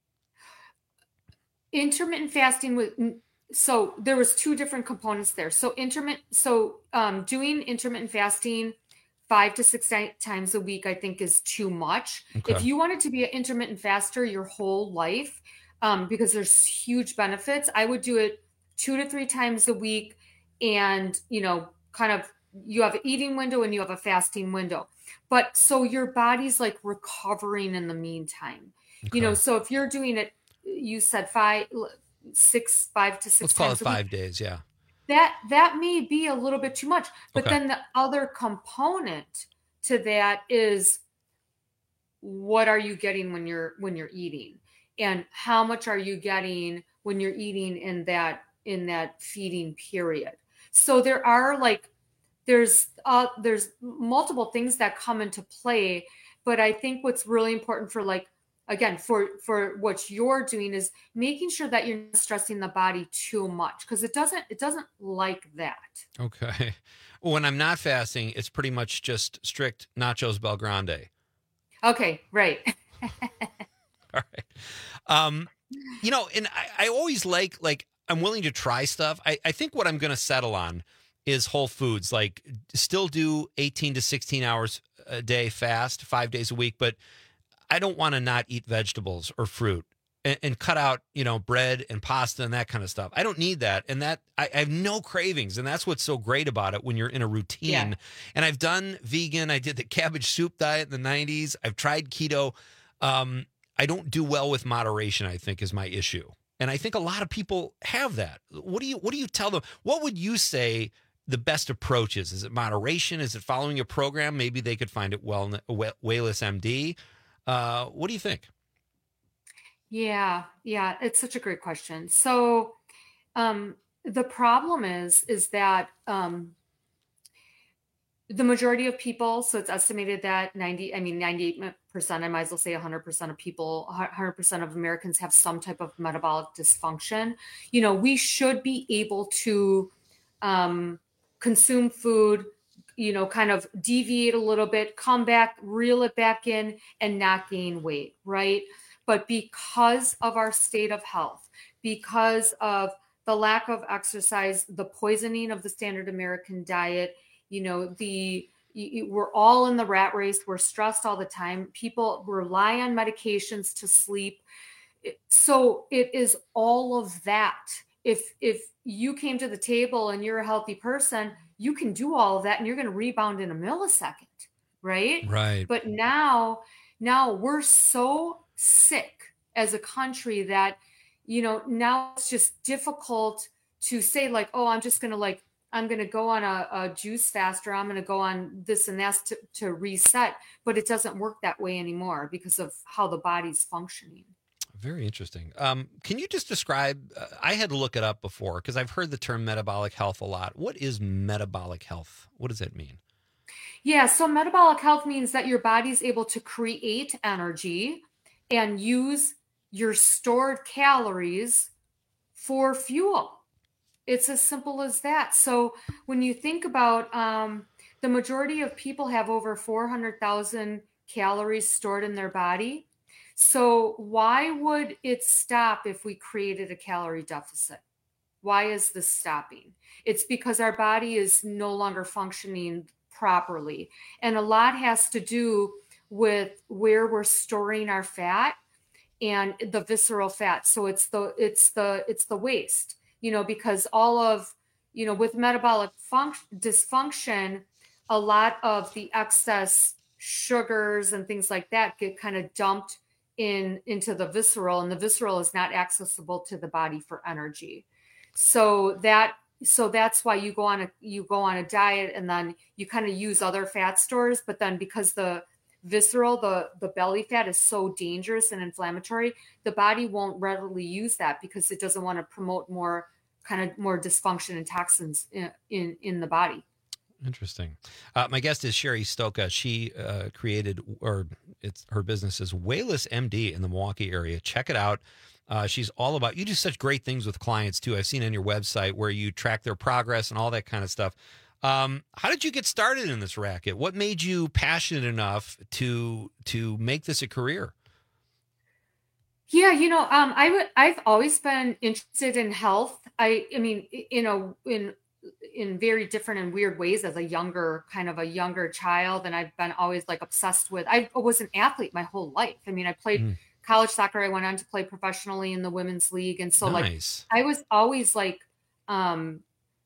Intermittent fasting was, so there was two different components there. So intermittent, so um, doing intermittent fasting five to six times a week, I think is too much. Okay. If you wanted to be an intermittent faster your whole life, um, because there's huge benefits, I would do it two to three times a week. And, you know, kind of, you have an eating window and you have a fasting window. But so your body's like recovering in the meantime, okay. You know, so if you're doing it, you said five, six, five to six. Let's call times it five days. Yeah. That, that may be a little bit too much, but Okay. then the other component to that is what are you getting when you're, when you're eating, and how much are you getting when you're eating in that, in that feeding period. So there are like, there's, uh, there's multiple things that come into play, but I think what's really important for like, again, for, for what you're doing is making sure that you're not stressing the body too much, because it doesn't, it doesn't like that. Okay. When I'm not fasting, it's pretty much just strict nachos Belgrande. Okay. Right. All right. Um, you know, and I, I always like, like, I'm willing to try stuff. I, I think what I'm going to settle on is whole foods, like still do eighteen to sixteen hours a day fast, five days a week, but I don't want to not eat vegetables or fruit and, and cut out, you know, bread and pasta and that kind of stuff. I don't need that. And that I, I have no cravings. And that's what's so great about it when you're in a routine. Yeah. And I've done vegan. I did the cabbage soup diet in the nineties. I've tried keto. Um, I don't do well with moderation, I think, is my issue. And I think a lot of people have that. What do you, what do you tell them? What would you say the best approach is? Is it moderation? Is it following a program? Maybe they could find it well, Wayless M D. Uh, what do you think? Yeah, yeah, it's such a great question. So um, the problem is, is that um, the majority of people, so it's estimated that ninety, I mean, ninety-eight percent, I might as well say one hundred percent of people, one hundred percent of Americans have some type of metabolic dysfunction. You know, we should be able to um, consume food, you know, kind of deviate a little bit, come back, reel it back in, and not gain weight, right? But because of our state of health, because of the lack of exercise, the poisoning of the standard American diet, you know, the we're all in the rat race. We're stressed all the time. People rely on medications to sleep. So it is all of that. If if you came to the table and you're a healthy person, you can do all of that and you're going to rebound in a millisecond, right? Right. But now, now we're so sick as a country that, you know, now it's just difficult to say like, oh, I'm just going to like, I'm going to go on a, a juice fast, or I'm going to go on this and that to, to reset. But it doesn't work that way anymore because of how the body's functioning. Very interesting. Um, can you just describe, uh, I had to look it up before because I've heard the term metabolic health a lot. What is metabolic health? What does that mean? Yeah, so metabolic health means that your body's able to create energy and use your stored calories for fuel. It's as simple as that. So when you think about um, the majority of people have over four hundred thousand calories stored in their body. So why would it stop if we created a calorie deficit? Why is this stopping? It's because our body is no longer functioning properly. And a lot has to do with where we're storing our fat and the visceral fat. So it's the it's the it's the waste, you know, because all of, you know, with metabolic function dysfunction, a lot of the excess sugars and things like that get kind of dumped in into the visceral, and the visceral is not accessible to the body for energy. So that so that's why you go on a you go on a diet, and then you kind of use other fat stores, but then because the visceral, the the belly fat is so dangerous and inflammatory, the body won't readily use that because it doesn't want to promote more kind of more dysfunction and toxins in in, in the body. Interesting. Uh, my guest is Sherry Stoka. She uh, created, or it's her business is Wayless M D in the Milwaukee area. Check it out. Uh, she's all about, you do such great things with clients too. I've seen on your website where you track their progress and all that kind of stuff. Um, how did you get started in this racket? What made you passionate enough to to make this a career? Yeah, you know, um, I would. I've always been interested in health. I, I mean, you know, in in very different and weird ways as a younger, kind of a younger child, and I've been always like obsessed with. I was an athlete my whole life. I mean, I played mm. college soccer. I went on to play professionally in the women's league, and so nice. like I was always like um,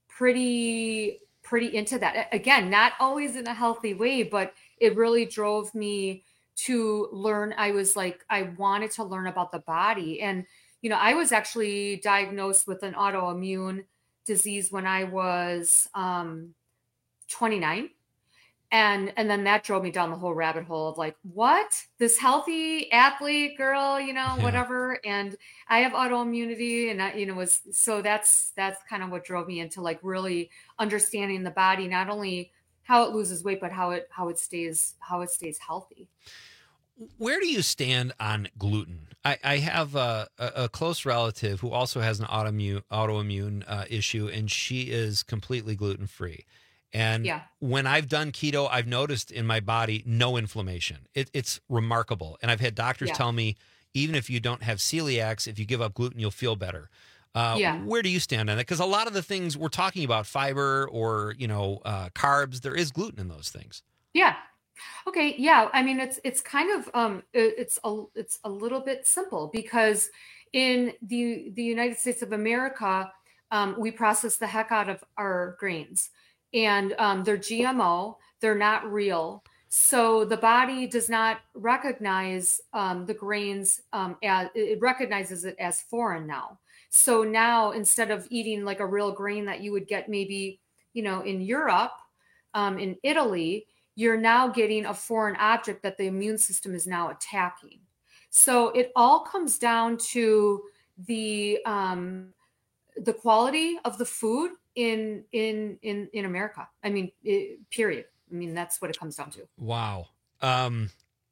pretty. pretty into that. Again, not always in a healthy way, but it really drove me to learn. I was like, I wanted to learn about the body. And, you know, I was actually diagnosed with an autoimmune disease when I was um, twenty-nine. And, and then that drove me down the whole rabbit hole of like, what? This healthy athlete girl, you know, yeah. whatever. And I have autoimmunity, and I, you know, was, so that's, that's kind of what drove me into like really understanding the body, not only how it loses weight, but how it, how it stays, how it stays healthy. Where do you stand on gluten? I, I have a, a close relative who also has an autoimmune, autoimmune uh, issue, and she is completely gluten-free. And yeah. when I've done keto, I've noticed in my body no inflammation. It, it's remarkable. And I've had doctors yeah. tell me, even if you don't have celiacs, if you give up gluten, you'll feel better. Uh, yeah. Where do you stand on that? Because a lot of the things we're talking about, fiber or, you know, uh, carbs, there is gluten in those things. Yeah. Okay. Yeah. I mean, it's, it's kind of, um, it's a, it's a little bit simple because in the, the United States of America, um, we process the heck out of our grains. And um, they're G M O, they're not real. So the body does not recognize um, the grains, um, as, it recognizes it as foreign now. So now instead of eating like a real grain that you would get maybe, you know, in Europe, um, in Italy, you're now getting a foreign object that the immune system is now attacking. So it all comes down to the um, the quality of the food in in in in America. I mean, it, period. I mean, that's what it comes down to. Wow. Um,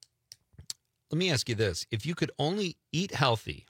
let me ask you this. If you could only eat healthy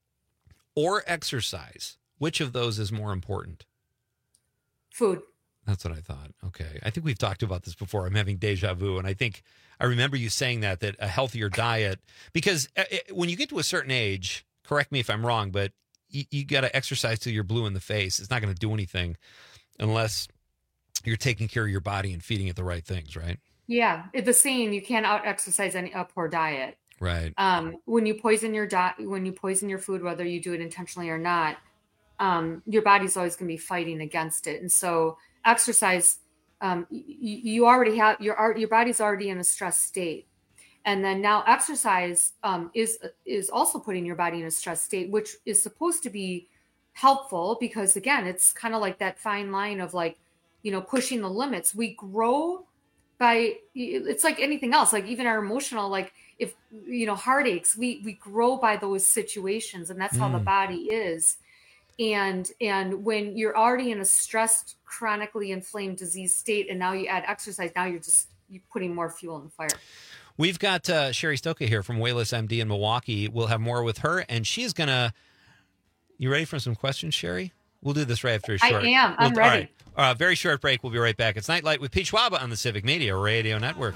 or exercise, which of those is more important? Food. That's what I thought. Okay. I think we've talked about this before. I'm having deja vu. And I think I remember you saying that, that a healthier diet, because it, when you get to a certain age, correct me if I'm wrong, but you, you got to exercise till you're blue in the face. It's not going to do anything unless you're taking care of your body and feeding it the right things, right? Yeah. It's the saying, you can't out exercise any a poor diet. Right. Um, when you poison your diet, when you poison your food, whether you do it intentionally or not, um, your body's always going to be fighting against it. And so exercise, um, you, you already have your, your body's already in a stress state. And then now exercise um, is, is also putting your body in a stress state, which is supposed to be helpful because again, it's kind of like that fine line of like, you know, pushing the limits. We grow by, it's like anything else, like even our emotional, like if, you know, heartaches, we, we grow by those situations, and that's mm. how the body is. And, and when you're already in a stressed, chronically inflamed disease state, and now you add exercise, now you're just, you're putting more fuel in the fire. We've got uh, Sherry Stoka here from Wayless M D in Milwaukee. We'll have more with her, and she's going to, you ready for some questions, Sherry? We'll do this right after a short. I am. I'm we'll, ready. All right. Uh, very short break. We'll be right back. It's Nightlight with Pete Schwaba on the Civic Media Radio Network.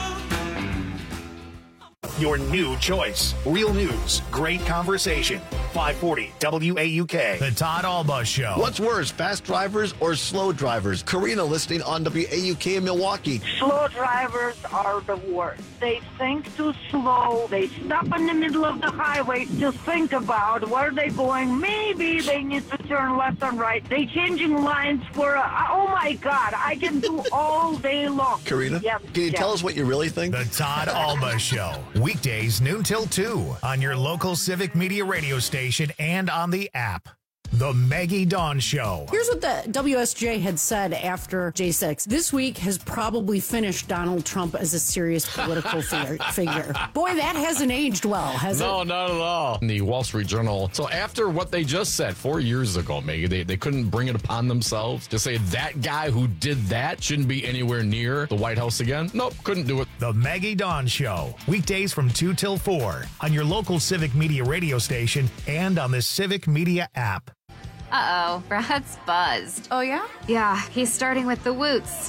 Your new choice. Real news, great conversation. five forty W A U K. The Todd Alba Show. What's worse, fast drivers or slow drivers? Karina listening on W A U K in Milwaukee. Slow drivers are the worst. They think too slow. They stop in the middle of the highway to think about where they're going. Maybe they need to turn left and right. They changing lines for, a, oh my God, I can do all day long. Karina, yeah, can you yeah. tell us what you really think? The Todd Alba Show. Weekdays noon till two on your local Civic Media radio station and on the app. The Maggie Dawn Show. Here's what the W S J had said after J six. This week has probably finished Donald Trump as a serious political figure. figure. Boy, that hasn't aged well, has no, it? No, not at all. In the Wall Street Journal. So after what they just said four years ago, Maggie, they, they couldn't bring it upon themselves to say that guy who did that shouldn't be anywhere near the White House again. Nope, couldn't do it. The Maggie Dawn Show. Weekdays from two till four on your local Civic Media radio station and on the Civic Media app. Uh-oh, Brad's buzzed. Oh, yeah? Yeah, he's starting with the woots.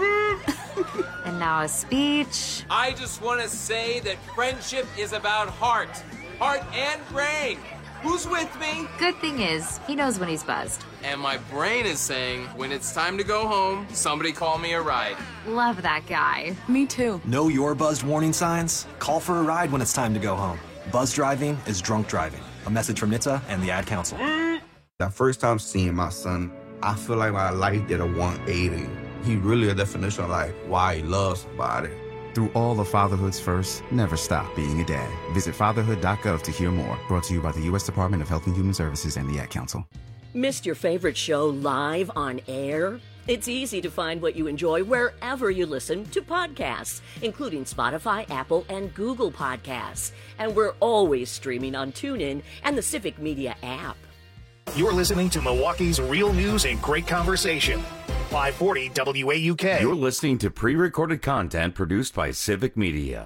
And now a speech. I just want to say that friendship is about heart. Heart and brain. Who's with me? Good thing is, he knows when he's buzzed. And my brain is saying, when it's time to go home, somebody call me a ride. Love that guy. Me too. Know your buzzed warning signs? Call for a ride when it's time to go home. Buzz driving is drunk driving. A message from N H T S A and the Ad Council. That first time seeing my son, I feel like my life did a one eighty. He really a definition of like why he loves somebody. Through all of fatherhood's first, never stop being a dad. Visit fatherhood dot gov to hear more. Brought to you by the U S Department of Health and Human Services and the Ad Council. Missed your favorite show live on air? It's easy to find what you enjoy wherever you listen to podcasts, including Spotify, Apple, and Google Podcasts. And we're always streaming on TuneIn and the Civic Media app. You're listening to Milwaukee's real news and great conversation. five forty W A U K. You're listening to pre-recorded content produced by Civic Media.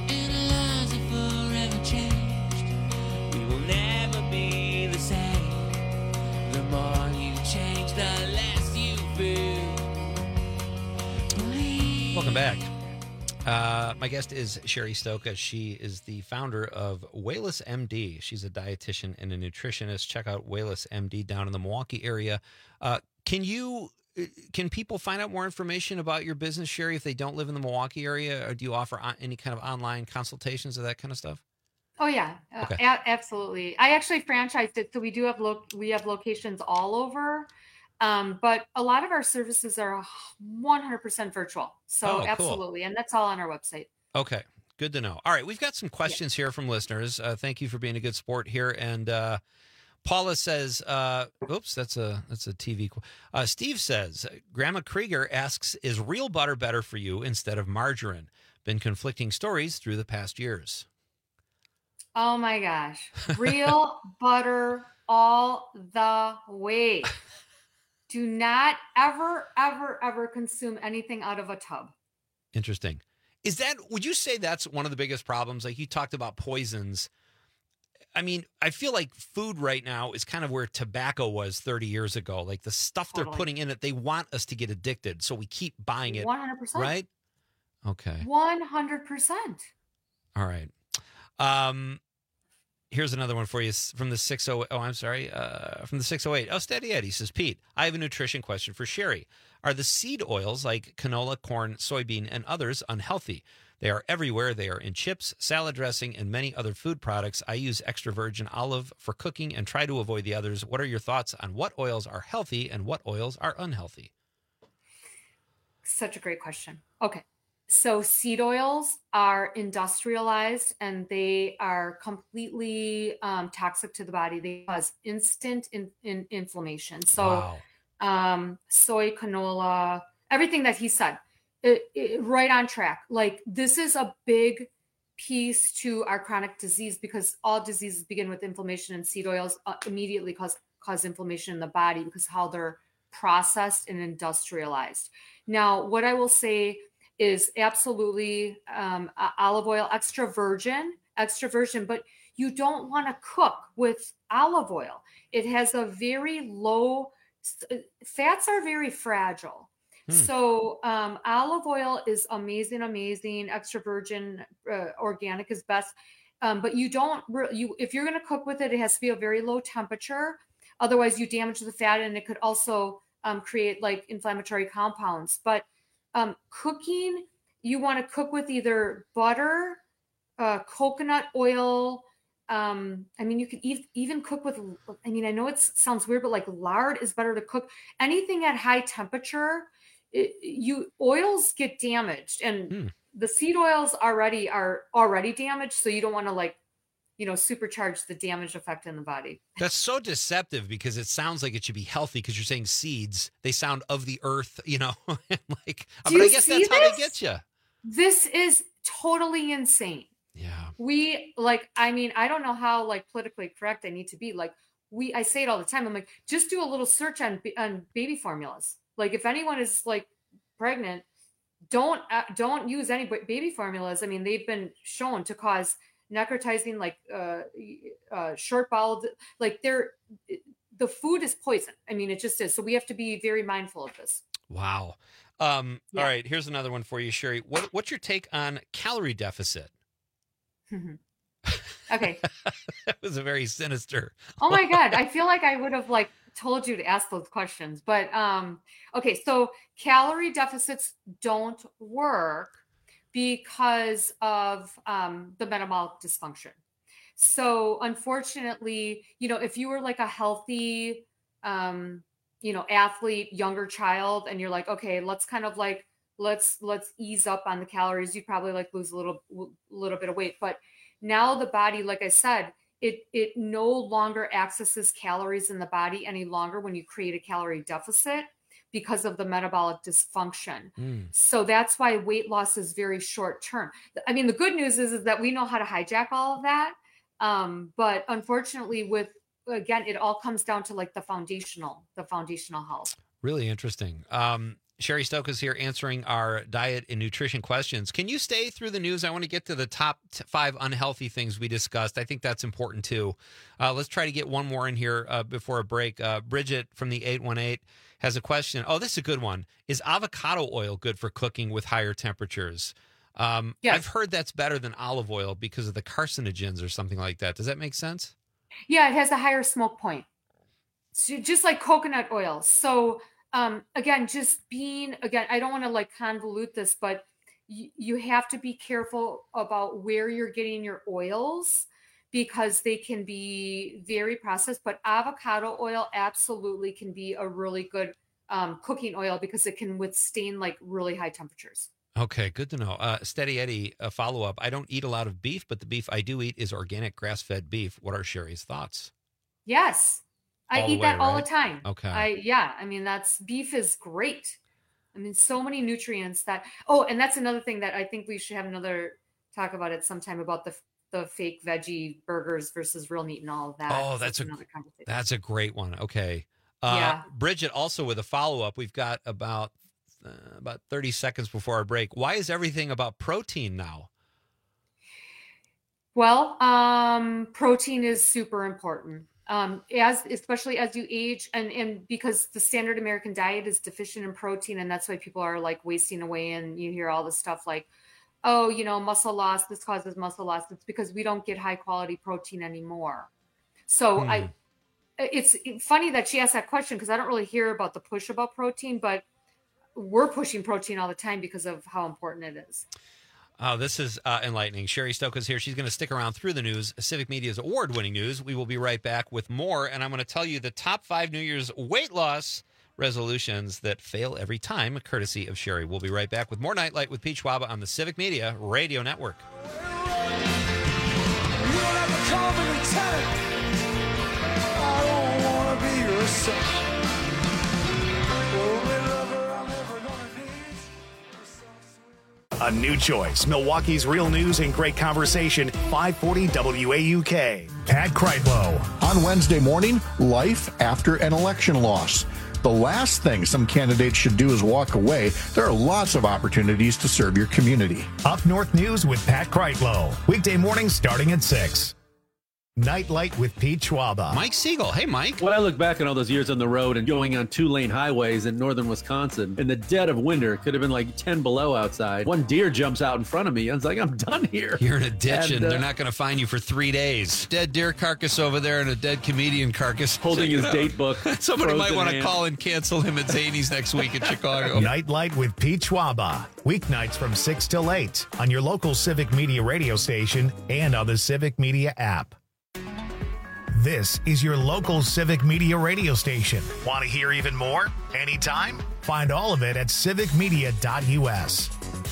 Welcome back. Uh, my guest is Sherry Stoka. She is the founder of Wayless M D. She's a dietitian and a nutritionist. Check out Wayless M D down in the Milwaukee area. Uh, can you, can people find out more information about your business, Sherry, if they don't live in the Milwaukee area? Or do you offer on, any kind of online consultations or that kind of stuff? Oh yeah, Okay. uh, a- absolutely. I actually franchised it, so we do have lo- we have locations all over. Um, but a lot of our services are one hundred percent virtual. So Oh, cool. absolutely. And that's all on our website. Okay, good to know. All right, we've got some questions here from listeners. Uh, thank you for being a good sport here. And uh, Paula says, uh, "Oops, that's a that's a T V." qu- Uh, Steve says, "Grandma Krieger asks, is real butter better for you instead of margarine? Been conflicting stories through the past years." Oh my gosh. Real butter all the way. Do not ever, ever, ever consume anything out of a tub. Interesting. Is that? Would you say that's one of the biggest problems? Like you talked about poisons. I mean, I feel like food right now is kind of where tobacco was thirty years ago. Like the stuff they're Totally. putting in it, they want us to get addicted, so we keep buying it. one hundred percent. Right? Okay. one hundred percent. All right. Um, here's another one for you s- from the six oh. Oh, I'm sorry. Uh, from the six oh eight. Oh, Steady Eddie says, Pete, I have a nutrition question for Sherry. Are the seed oils like canola, corn, soybean, and others unhealthy? They are everywhere. They are in chips, salad dressing, and many other food products. I use extra virgin olive for cooking and try to avoid the others. What are your thoughts on what oils are healthy and what oils are unhealthy? Such a great question. Okay. So seed oils are industrialized and they are completely um, toxic to the body. They cause instant in, in, inflammation. So Wow. um, soy, canola, everything that he said, it, it- right on track. Like this is a big piece to our chronic disease because all diseases begin with inflammation, and seed oils uh, immediately cause cause inflammation in the body because how they're processed and industrialized. Now, what I will say is absolutely um, uh, olive oil, extra virgin, extra virgin, but you don't want to cook with olive oil. It has a very low, fats are very fragile. Hmm. So um, olive oil is amazing, amazing. Extra virgin, uh, organic is best. Um, but you don't re- you if you're going to cook with it, it has to be a very low temperature. Otherwise, you damage the fat, and it could also um, create like inflammatory compounds. But um, cooking, you want to cook with either butter, uh, coconut oil. Um, I mean, you could ev- even cook with. I mean, I know it sounds weird, but like lard is better to cook. Anything at high temperature, it, you oils get damaged, and Hmm. the seed oils already are already damaged, so you don't want to like, you know, supercharge the damage effect in the body. That's so deceptive because it sounds like it should be healthy because you're saying seeds. They sound of the earth, you know, like, Do but I you guess see that's how they this? get you. This is totally insane. Yeah. We like, I mean, I don't know how like politically correct I need to be. Like we, I say it all the time. I'm like, just do a little search on, ba- on baby formulas. Like if anyone is like pregnant, don't, uh, don't use any ba- baby formulas. I mean, they've been shown to cause necrotizing, like uh, uh, short bowel, like they're, the food is poison. I mean, it just is. So we have to be very mindful of this. Wow. Um, Yeah. All right. Here's another one for you, Sherry. What, what's your take on calorie deficit? Okay. That was a very sinister. Oh my God. I feel like I would have like told you to ask those questions, but um, okay. So calorie deficits don't work because of um, the metabolic dysfunction. So unfortunately, you know, if you were like a healthy, um, you know, athlete, younger child, and you're like, okay, let's kind of like, let's, let's ease up on the calories. You probably like lose a little, little bit of weight, but now the body, like I said, it, it no longer accesses calories in the body any longer when you create a calorie deficit because of the metabolic dysfunction. Mm. So that's why weight loss is very short term. I mean, the good news is, is that we know how to hijack all of that. Um, but unfortunately with, again, it all comes down to like the foundational, the foundational health. Really interesting. Um, Sherry Stokas here answering our diet and nutrition questions. Can you stay through the news? I want to get to the top t- five unhealthy things we discussed. I think that's important too. Uh, let's try to get one more in here uh, before a break. Uh, Bridget from the eight one eight has a question. Oh, this is a good one. Is avocado oil good for cooking with higher temperatures? Um, Yes. I've heard that's better than olive oil because of the carcinogens or something like that. Does that make sense? Yeah, it has a higher smoke point. So just like coconut oil. So um, again, just being, again, I don't want to like convolute this, but y- you have to be careful about where you're getting your oils because they can be very processed, but avocado oil absolutely can be a really good um, cooking oil because it can withstand like really high temperatures. Okay, good to know. Uh, Steady Eddie, a follow-up. I don't eat a lot of beef, but the beef I do eat is organic grass-fed beef. What are Sherry's thoughts? Yes. I All the eat that way, all right? the time. Okay. I, yeah. I mean, that's beef is great. I mean, so many nutrients that, oh, and that's another thing that I think we should have another talk about it sometime about the, the fake veggie burgers versus real meat and all of that. Oh, that's a another conversation. that's a great one. Okay. Uh, Yeah. Bridget, also with a follow-up, we've got about uh, about thirty seconds before our break. Why is everything about protein now? Well, um, protein is super important. Um, as especially as you age and, and because the standard American diet is deficient in protein, and that's why people are like wasting away. And you hear all this stuff like, oh, you know, muscle loss, this causes muscle loss. It's because we don't get high quality protein anymore. So Hmm. I, it's funny that she asked that question because I don't really hear about the push about protein, but we're pushing protein all the time because of how important it is. Oh, this is uh, enlightening. Sherry Stokas here. She's going to stick around through the news, Civic Media's award-winning news. We will be right back with more, and I'm going to tell you the top five New Year's weight loss resolutions that fail every time, courtesy of Sherry. We'll be right back with more Nightlight with Pete Schwaba on the Civic Media Radio Network. A new choice. Milwaukee's Real News and Great Conversation, five forty W A U K. Pat Kreitlow. On Wednesday morning, life after an election loss. The last thing some candidates should do is walk away. There are lots of opportunities to serve your community. Up North News with Pat Kreitlow. Weekday mornings starting at six. Nightlight with Pete Schwaba. Mike Siegel. Hey, Mike. When I look back on all those years on the road and going on two-lane highways in northern Wisconsin, in the dead of winter, could have been like ten below outside. One deer jumps out in front of me. I was like, I'm done here. You're in a ditch, and, And, uh, they're not going to find you for three days. Dead deer carcass over there and a dead comedian carcass. Holding his date book. Somebody might frozen want to hand. call and cancel him at Zany's next week in Chicago. Nightlight with Pete Schwaba. Weeknights from six till eight on your local Civic Media radio station and on the Civic Media app. This is your local Civic Media radio station. Want to hear even more? Anytime? Find all of it at civic media dot u s.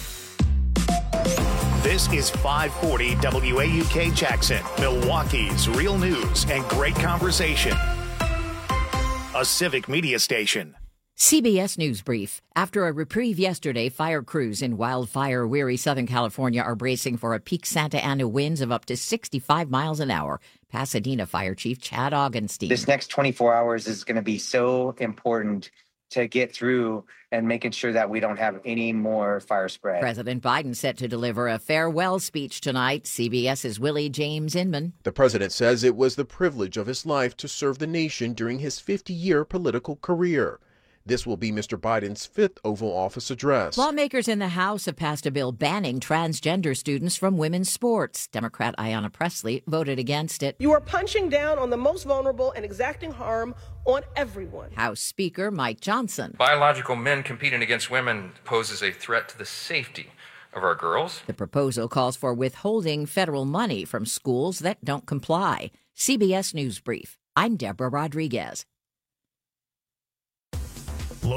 This is five forty W A U K Jackson, Milwaukee's real news and great conversation. A Civic Media station. C B S News Brief. After a reprieve yesterday, fire crews in wildfire-weary Southern California are bracing for a peak Santa Ana winds of up to sixty-five miles an hour. Pasadena Fire Chief Chad Augenstein. This next twenty-four hours is going to be so important to get through and making sure that we don't have any more fire spread. President Biden set to deliver a farewell speech tonight. CBS's Willie James Inman. The president says it was the privilege of his life to serve the nation during his fifty-year political career. This will be Mister Biden's fifth Oval Office address. Lawmakers in the House have passed a bill banning transgender students from women's sports. Democrat Ayanna Pressley voted against it. You are punching down on the most vulnerable and exacting harm on everyone. House Speaker Mike Johnson. Biological men competing against women poses a threat to the safety of our girls. The proposal calls for withholding federal money from schools that don't comply. C B S News Brief. I'm Deborah Rodriguez.